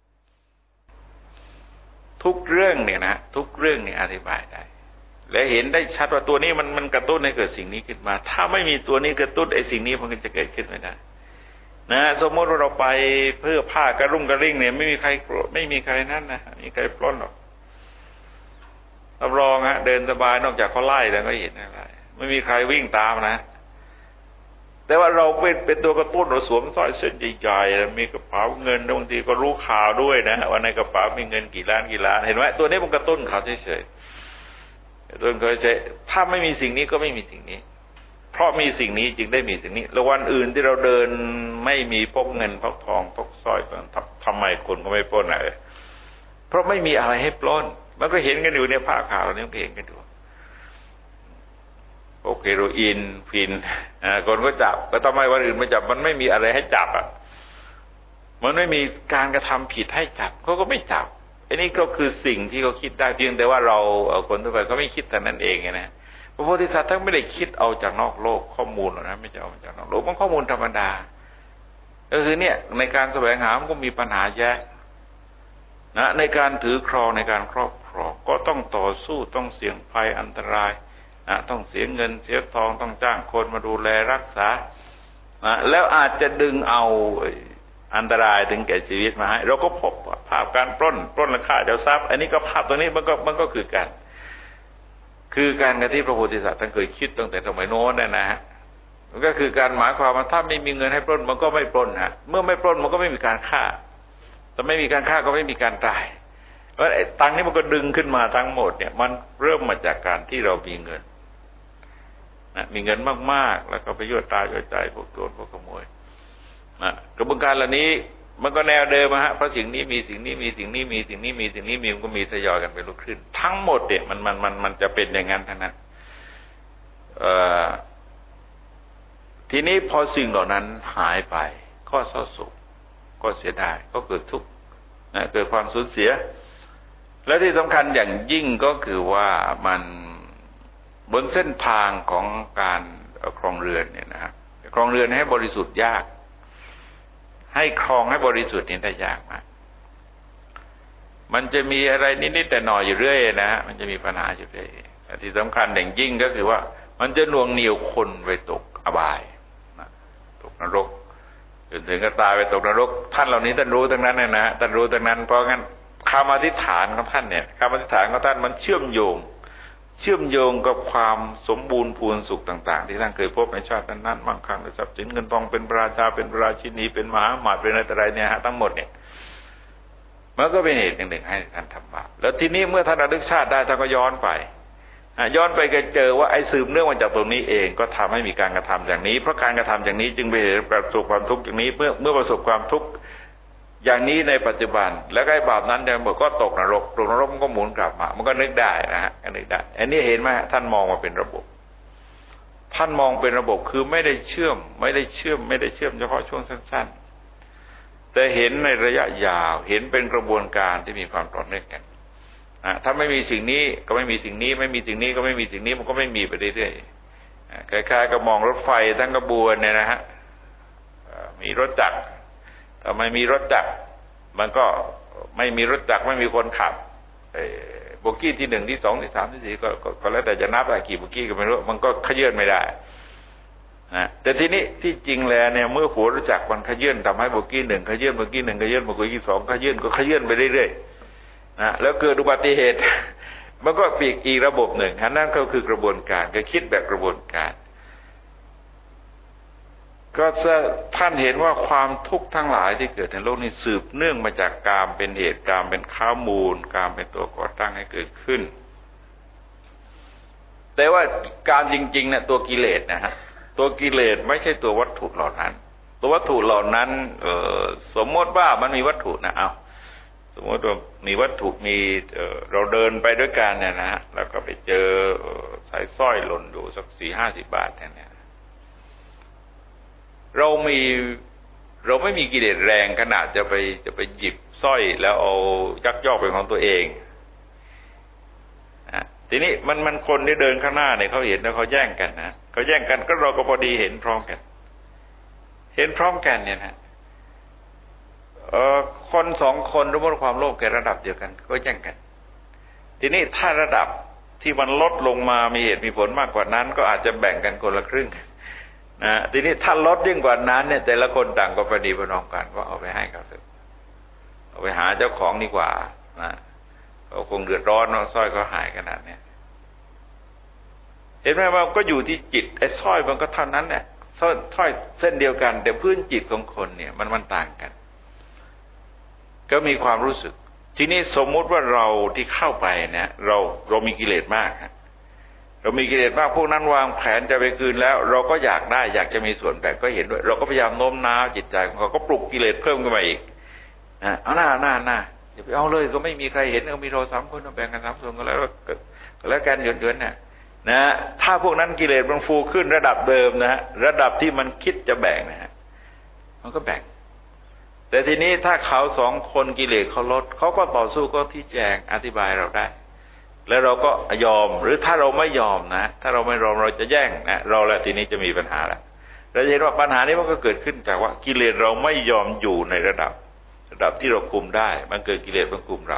ทุกเรื่องเนี่ยนะทุกเรื่องเนี่ยอธิบายได้และเห็นได้ชัดว่าตัวนี้มันกระตุ้นให้เกิดสิ่งนี้ขึ้นมาถ้าไม่มีตัวนี้กระตุ้นไอ้สิ่งนี้มันก็จะเกิดขึ้นไม่ได้นะสมมติว่าเราไปเพื่อผ้ากระรุ่งกระริ่งเนี่ยไม่มีใครนั่นนะมีใครปล้นหรอกรับรองฮะเดินสบายนอกจากเขาไล่แล้วก็เห็นอะไรไม่มีใครวิ่งตามนะแต่ว่าเราเป็นตัวกระตุ้นเราสวมสร้อยเส้นใหญ่ๆมีกระเป๋าเงินบางทีก็รู้ข่าวด้วยนะว่าในกระเป๋ามีเงินกี่ล้านเห็นไหมตัวนี้มันกระตุ้นเขาเฉยๆกระตุ้นเขาเฉยถ้าไม่มีสิ่งนี้ก็ไม่มีสิ่งนี้เพราะมีสิ่งนี้จึงได้มีสิ่งนี้แล้ววันอื่นที่เราเดินไม่มีพกเงินพกทองพกสร้อยทำไมคนก็ไม่ปล้นอะไรเพราะไม่มีอะไรให้ปล้นมันก็เห็นกันอยู่ในภาพข่าวเราเนี่ยเห็นกันอยู่โอเคโรอีนฟินคนก็จับก็ทำไมวันอื่นไม่จับมันไม่มีอะไรให้จับมันไม่มีการกระทำผิดให้จับเขาก็ไม่จับอันนี้ก็คือสิ่งที่เขาคิดได้เพียงแต่ว่าเราคนทั่วไปเขาไม่คิดแต่นั้นเองนะพระโพธิสัตว์ท่านไม่ได้คิดเอาจากนอกโลกข้อมูลหรอกนะไม่ใช่เอาจากนอกโลกมันข้อมูลธรรมดาก็คือเนี่ยในการแสวงหามันก็มีปัญหาแยะนะในการถือครองในการครอบครองก็ต้องต่อสู้ต้องเสี่ยงภัยอันตรายต้องเสียเงินเสียทองต้องจ้างคนมาดูแลรักษาแล้วอาจจะดึงเอาอันตรายถึงแก่ชีวิตมาให้เราก็พบภาพการปล้นและฆ่าเจ้าทรัพย์อันนี้ก็ภาพตัวนี้มันก็คือการกระที่พระโพธิสัตว์ท่านเคยคิดตั้งแต่สมัยโน้นนะฮะมันก็คือการหมายความว่าถ้าไม่มีเงินให้ปล้นมันก็ไม่ปล้นฮะเมื่อไม่ปล้นมันก็ไม่มีการฆ่าแต่ไม่มีการฆ่าก็ไม่มีการตายเพราะไอ้ตังค์นี้มันก็ดึงขึ้นมาทั้งหมดเนี่ยมันเริ่มมาจากการที่เรามีเงินนะมีเงินมากๆแล้วก็ไปยั่วตายั่วใจพวกโจรพวกขโมยกระบวนการเหล่านี้มันก็แนวเดิมฮะเพราะสิ่งนี้มีสิ่งนี้มีสิ่งนี้มีสิ่งนี้มีสิ่งนี้มีมันก็มีทยอยกันไปลุกขึ้นทั้งหมดเนี่ยมันจะเป็นอย่างนั้นทั้งนั้นทีนี้พอสิ่งเหล่านั้นหายไปก็เศร้าโศกก็เสียดายก็เกิดทุกข์เกิดความสูญเสียและที่สำคัญอย่างยิ่งก็คือว่ามันบนเส้นทางของการครองเรือนเนี่ยนะครองเรือนให้บริสุทธิ์ยากให้ครองให้บริสุทธิ์นี่ได้ยากมากมันจะมีอะไรนิดๆแต่หน่อยอยู่เรื่อยนะมันจะมีปัญหาอยู่เรื่อยแต่ที่สำคัญอย่างยิ่งก็คือว่ามันจะน่วงเหนี่ยวคนไปตกอบายตกนรกจนถึงก็ตายไปตกนรกท่านเหล่านี้ท่านรู้ทั้งนั้นนะท่านรู้ทั้งนั้นเพราะงั้นคำอธิษฐานของท่านเนี่ยคำอธิษฐานของท่านมันเชื่อมโยงกับความสมบูรณ์พูนสุขต่างๆที่ท่านเคยพบในชาตินั้นๆมั่งคั่งในทรัพย์สินเงินทองเป็นพระราชาเป็นพระราชินีเป็นมหาอมาตย์เป็นอะไรเนี่ยฮะทั้งหมดเนี่ยมันก็เป็นเหตุหนึ่งให้ท่านทำบาปแล้วทีนี้เมื่อท่านระลึกชาติได้ท่านก็ย้อนไปก็เจอว่าไอ้สืบเนื่องมาจากตรงนี้เองก็ทำให้มีการกระทำอย่างนี้เพราะการกระทำอย่างนี้จึงไปประสบความทุกข์อย่างนี้เมื่อประสบความทุกข์อย่างนี้ในปัจจุบันแล้วไอ้บาปนั้นเนี่ยมันก็ตกนรกมันก็หมุนกลับมามันก็นึกได้นะฮะก็นึกได้อันนี้เห็นไหมท่านมองมาเป็นระบบท่านมองเป็นระบบคือไม่ได้เชื่อมเฉพาะช่วงสั้นๆแต่เห็นในระยะยาวเห็นเป็นกระบวนการที่มีความต่อเนื่องกันถ้าไม่มีสิ่งนี้ก็ไม่มีสิ่งนี้ไม่มีสิ่งนี้ก็ไม่มีสิ่งนี้มันก็ไม่มีไปเรื่อยๆคล้ายๆกับมองรถไฟทั้งกระบวนเนี่ยนะฮะมีรถจักรถ้าไม่มีรถจักรมันก็ไม่มีรถจักรไม่มีคนขับโบกี้ที่หนึ่งที่สองที่สามที่สี่ก็แล้วแต่จะนับอะไรกี่โบกี้ก็ไม่รู้มันก็ขยื่นไม่ได้นะแต่ทีนี้ที่จริงแล้วเนี่ยเมื่อหัวรถจักรมันขยื่นทำให้โบกี้หนึ่งขยื่นโบกี้หนึ่งขยื่นโบกี้สองขยื่นก็ขยื่นไปเรื่อยๆนะแล้วเกิดอุบัติเหตุมันก็ปีกอีกระบบหนึ่งนั่นก็คือกระบวนการก็คิดแบบกระบวนการก็ท่านเห็นว่าความทุกข์ทั้งหลายที่เกิดในโลกนี้สืบเนื่องมาจากกามเป็นเหตุกามเป็นข้อมูลกามเป็นตัวก่อตั้งให้เกิดขึ้นแต่ว่ากามจริงๆเนี่ยตัวกิเลสนะฮะตัวกิเลสไม่ใช่ตัววัตถุเหล่านั้นตัววัตถุเหล่านั้นสมมติว่ามันมีวัตถุนะเอาสมมติว่ามีวัตถุมีเราเดินไปด้วยกันเนี่ยนะฮะแล้วก็ไปเจอสายสร้อยหล่นอยู่สัก40-50 บาทเนี่ยเราไม่มีกิเลสแรงขนาดจะไปหยิบสร้อยแล้วเอายักยอกเป็นของตัวเองทีนี้มันคนที่เดินข้างหน้าเนี่ยเขาเห็นแล้วเขาแย่งกันนะเขาแย่งกันก็เราก็พอดีเห็นพร้อมกันเนี่ยนะคนสองคนรู้ว่าความโลภแก่ระดับเดียวกันก็แย่งกันทีนี้ถ้าระดับที่มันลดลงมามีเหตุมีผลมากกว่านั้นก็อาจจะแบ่งกันคนละครึ่งทีนี้ถ้าลดยิ่งกว่านั้นเนี่ยแต่ละคนต่างก็ประนีประนอมกันว่าเอาไปให้เขาเถอะเอาไปหาเจ้าของดีกว่านะเขาคงเดือดร้อนเนาะสร้อยเขาหายขนาดนี้เห็นไหมว่าก็อยู่ที่จิตไอ้สร้อยมันก็เท่านั้นแหละสร้อยเส้นเดียวกันแต่พื้นจิตของคนเนี่ยมันต่างกันก็มีความรู้สึกทีนี้สมมุติว่าเราที่เข้าไปเนี่ยเรามีกิเลสมากเรามีกิเลสมากพวกนั้นวางแผนจะไปคืนแล้วเราก็อยากได้อยากจะมีส่วนแบ่งก็เห็นด้วยเราก็พยายามโน้มน้าวจิตใจของเขาก็ปลุกกิเลสเพิ่มขึ้นมาอีกเอาหน้าอย่าไปเอาเลยก็ไม่มีใครเห็นก็มีเรา3 คนแบ่งกัน3 ส่วนก็แล้วกันหยวนๆนะถ้าพวกนั้นกิเลสมันฟูขึ้นระดับเดิมนะระดับที่มันคิดจะแบ่งนะมันก็แบ่งแต่ทีนี้ถ้าเขา2 คนกิเลสเขาลดเขาก็ต่อสู้ก็ที่แจงอธิบายเราได้แล้วเราก็ยอมหรือถ้าเราไม่ยอมนะถ้าเราไม่ยอมเราจะแย่งนะเราแล้วทีนี้จะมีปัญหาแล้วเราจะเห็นว่าปัญหานี้มันก็เกิดขึ้นจากว่ากิเลสเราไม่ยอมอยู่ในระดับที่เราคุมได้มันเกิดกิเลสมันคุมเรา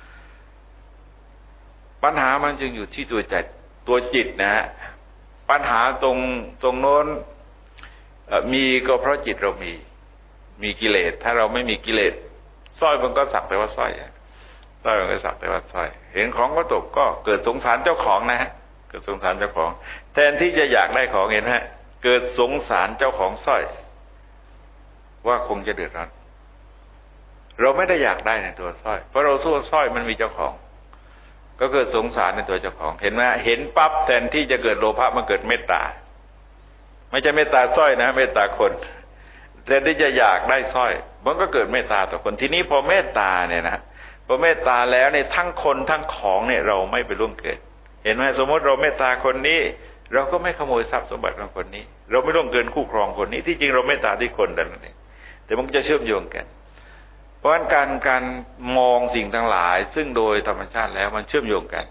ปัญหามันจึงอยู่ที่ตัวจิตนะฮะปัญหาตรงโน้นมีก็เพราะจิตเรามีกิเลสถ้าเราไม่มีกิเลสสร้อยมันก็สักแต่ว่าสร้อยมันก็สักแต่ว่าสร้อยเห็นของก็ตกก็เกิดสงสารเจ้าของนะฮะเกิดสงสารเจ้าของแทนที่จะอยากได้ของเห็นฮะเกิดสงสารเจ้าของสร้อยว่าคงจะเดือดร้อนเราไม่ได้อยากได้ในตัวสร้อยเพราะเราสู้สร้อยมันมีเจ้าของก็เกิดสงสารในตัวเจ้าของเห็นไหมเห็นปั๊บแทนที่จะเกิดโลภะมันเกิดเมตตาไม่ใช่เมตตาสร้อยนะเมตตาคนแทนที่จะอยากได้สร้อยมันก็เกิดเมตตาต่อคนทีนี้พอเมตตาเนี่ยนะพอเมตตาแล้วเนี่ยทั้งคนทั้งของเนี่ยเราไม่ไปล่วงเกินเห็นไหมสมมติเราเมตตาคนนี้เราก็ไม่ขโมยทรัพย์สมบัติของคนนี้เราไม่ล่วงเกินคู่ครองคนนี้ที่จริงเราเมตตาที่คนแต่นั่นเองแต่มันจะเชื่อมโยงกันเพราะฉะนั้นการมองสิ่งทั้งหลายซึ่งโดยธรรมชาติแล้วมันเชื่อมโยงกัน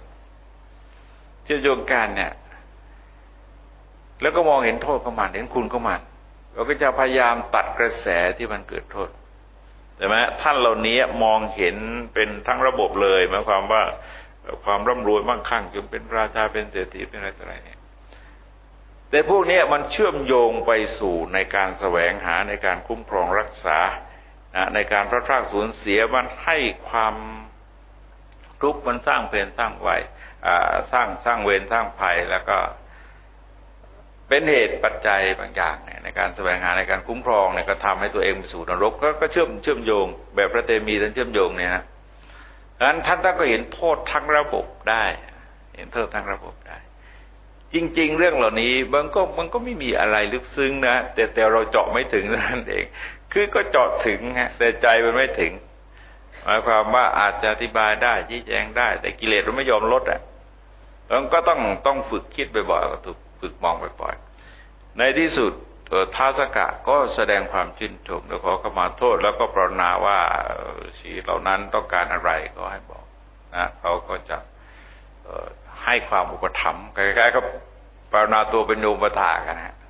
เนี่ยแล้วก็มองเห็นโทษของมันเห็นคุณของมันเราก็จะพยายามตัดกระแสที่มันเกิดโทษใช่ไหมท่านเหล่านี้มองเห็นเป็นทั้งระบบเลยหมายความว่าความร่ำรวยมั่งคั่งจนเป็นราชาเป็นเศรษฐีเป็นอะไรเนี่ยแต่พวกนี้มันเชื่อมโยงไปสู่ในการแสวงหาในการคุ้มครองรักษาในการพลาดพลาดสูญเสียมันให้ความทุกข์มันสร้างเพลสร้างไว้สร้างเวรสร้างภัยแล้วก็เป็นเหตุปัจจัยบางอย่างในการแสวงหาในการคุ้มครองเนี่ยก็ทำให้ตัวเองไปสู่นรกก็เชื่อมโยงแบบพระเตมีท่านเชื่อมโยงเนี่ยนะดังนั้นท่านก็เห็นโทษทั้งระบบได้เห็นโทษทั้งระบบได้จริงๆเรื่องเหล่านี้มันก็ไม่มีอะไรลึกซึ้งนะแต่เราเจาะไม่ถึงนั่นเองคือก็เจาะถึงฮะแต่ใจมันไม่ถึงหมายความว่าอาจจะอธิบายได้ชี้แจงได้แต่กิเลสมันไม่ยอมลดอ่ะมันก็ต้องฝึกคิดบ่อยๆก็ถูกฝึกมองบ่อยๆในที่สุดท้าวสักกะก็แสดงความชื่นชมและขอขมาโทษแล้วก็ปรารถนาว่าชีเหล่านั้นต้องการอะไรก็ให้บอกนะเขาก็จะให้ความอุปถัมภ์คล้ายๆกับปรารถนาตัวเป็นโยมปถากันนะ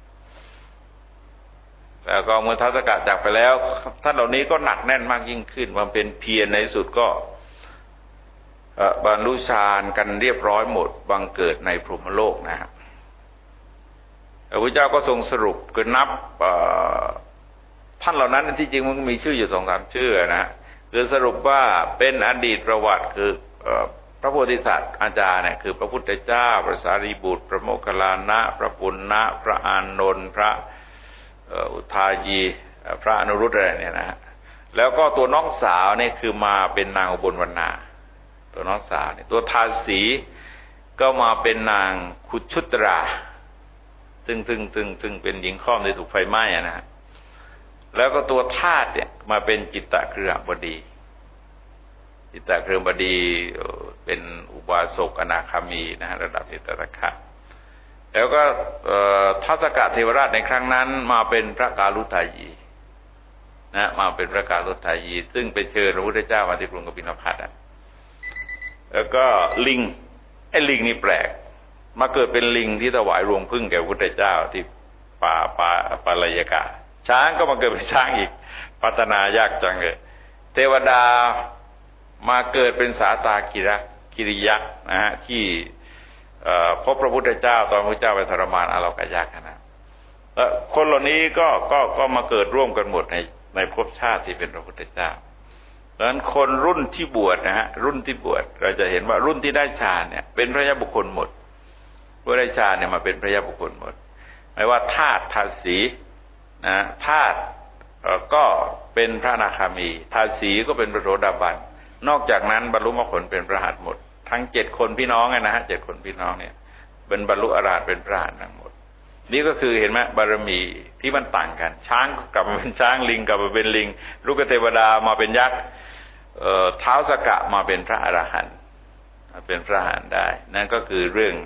แล้วก็เมื่อท้าวสักกะจากไปแล้วท่านเหล่านี้ก็หนักแน่นมากยิ่งขึ้นมันเป็นเพียรในสุดก็บรรลุฌานกันเรียบร้อยหมดบังเกิดในพรหมโลกนะครับพระพุทธเจ้าก็ทรงสรุปคือนับท่านเหล่านั้นที่จริงมันมีชื่ออยู่2-3ชื่อนะคือสรุปว่าเป็นอดีตประวัติคือพระโพธิสัตว์อาจารย์เนี่ยคือพระพุทธเจ้าพระสารีบุตรพระโมคคัลลานะพระปุณณะพระอานนท์พระอุทายีพระอนุรุตอะไรเนี่ยนะฮะแล้วก็ตัวน้องสาวเนี่ยคือมาเป็นนางอุบลวรรณาตัวน้องสาวเนี่ยตัวทาสีก็มาเป็นนางขุชุตราซึ่งเป็นหญิงค่อมที่ถูกไฟไหม้นะฮะแล้วก็ตัวทาสเนี่ยมาเป็นจิตตเครือบบดีจิตตเครือบดีเป็นอุบาสกอนาคามีนะฮะระดับจิตตคะแล้วก็ท้าวสักกะเทวราชในครั้งนั้นมาเป็นพระกาลุทายีนะมาเป็นพระกาลุทายีซึ่งไปเชิญพระพุทธเจ้ามาที่กรุงกบิลพัสดุแล้วก็ลิงไอ้ลิงนี่แปลกมาเกิดเป็นลิงที่ถวายรวงผึ้งแก่พระพุทธเจ้าที่ปาลยกะช้างก็มาเกิดเป็นช้างอีกพัฒนายากจังเลยเทวดามาเกิดเป็นสาตากิริยักษ์นะฮะที่พบพระพุทธเจ้าตอนพระพุทธเจ้าไปทรมานอาโลกยักษ์นะแล้วคนเหล่านี้ก็มาเกิดร่วมกันหมดในภพชาติที่เป็นพระพุทธเจ้าดังนั้นคนรุ่นที่บวชนะฮะรุ่นที่บวชเราจะเห็นว่ารุ่นที่ได้ฌานเนี่ยเป็นพระยาบุคคลหมดผู้ได้ฌานเนี่ยมาเป็นพระยาบุคคลหมดไม่ว่าธาตุทาสีนะธาตุก็เป็นพระอนาคามีทาสีก็เป็นพระโสดาบันนอกจากนั้นบรรลุมรรคผลเป็นพระอรหันต์หมดทั้ง7 คนพี่น้องนะฮะ7 คนพี่น้องเนี่ยเป็นบรรลุอรหันต์เป็นพระอรหันต์ทั้งหมดนี่ก็คือเห็นไหมบารมีที่มันต่างกันช้างกลับมาเป็นช้างลิงกลับมาเป็นลิงลูกเทวดามาเป็นยักษ์ท้าวสักกะมาเป็นพระอรหันต์เป็นพระอรหันต์ได้นั่นก็คือเรื่อง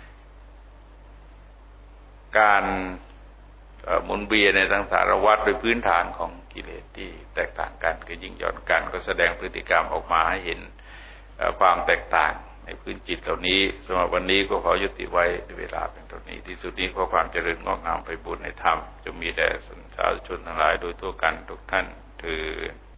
การหมุนเวียนในสังสารวัฏโดยพื้นฐานของกิเลสที่แตกต่างกันคือยิ่งหย่อนกันก็แสดงพฤติกรรมออกมาให้เห็นความแตกต่างในพื้นจิตเหล่านี้สำหรับวันนี้ก็ขอยุติไว้ในเวลาเป็นเท่านี้ที่สุดนี้ขอความเจริญงอกงามไปบุญในธรรมจะมีแด่สาธุชนทั้งหลายโดยทั่วกันทุกท่านเทอญ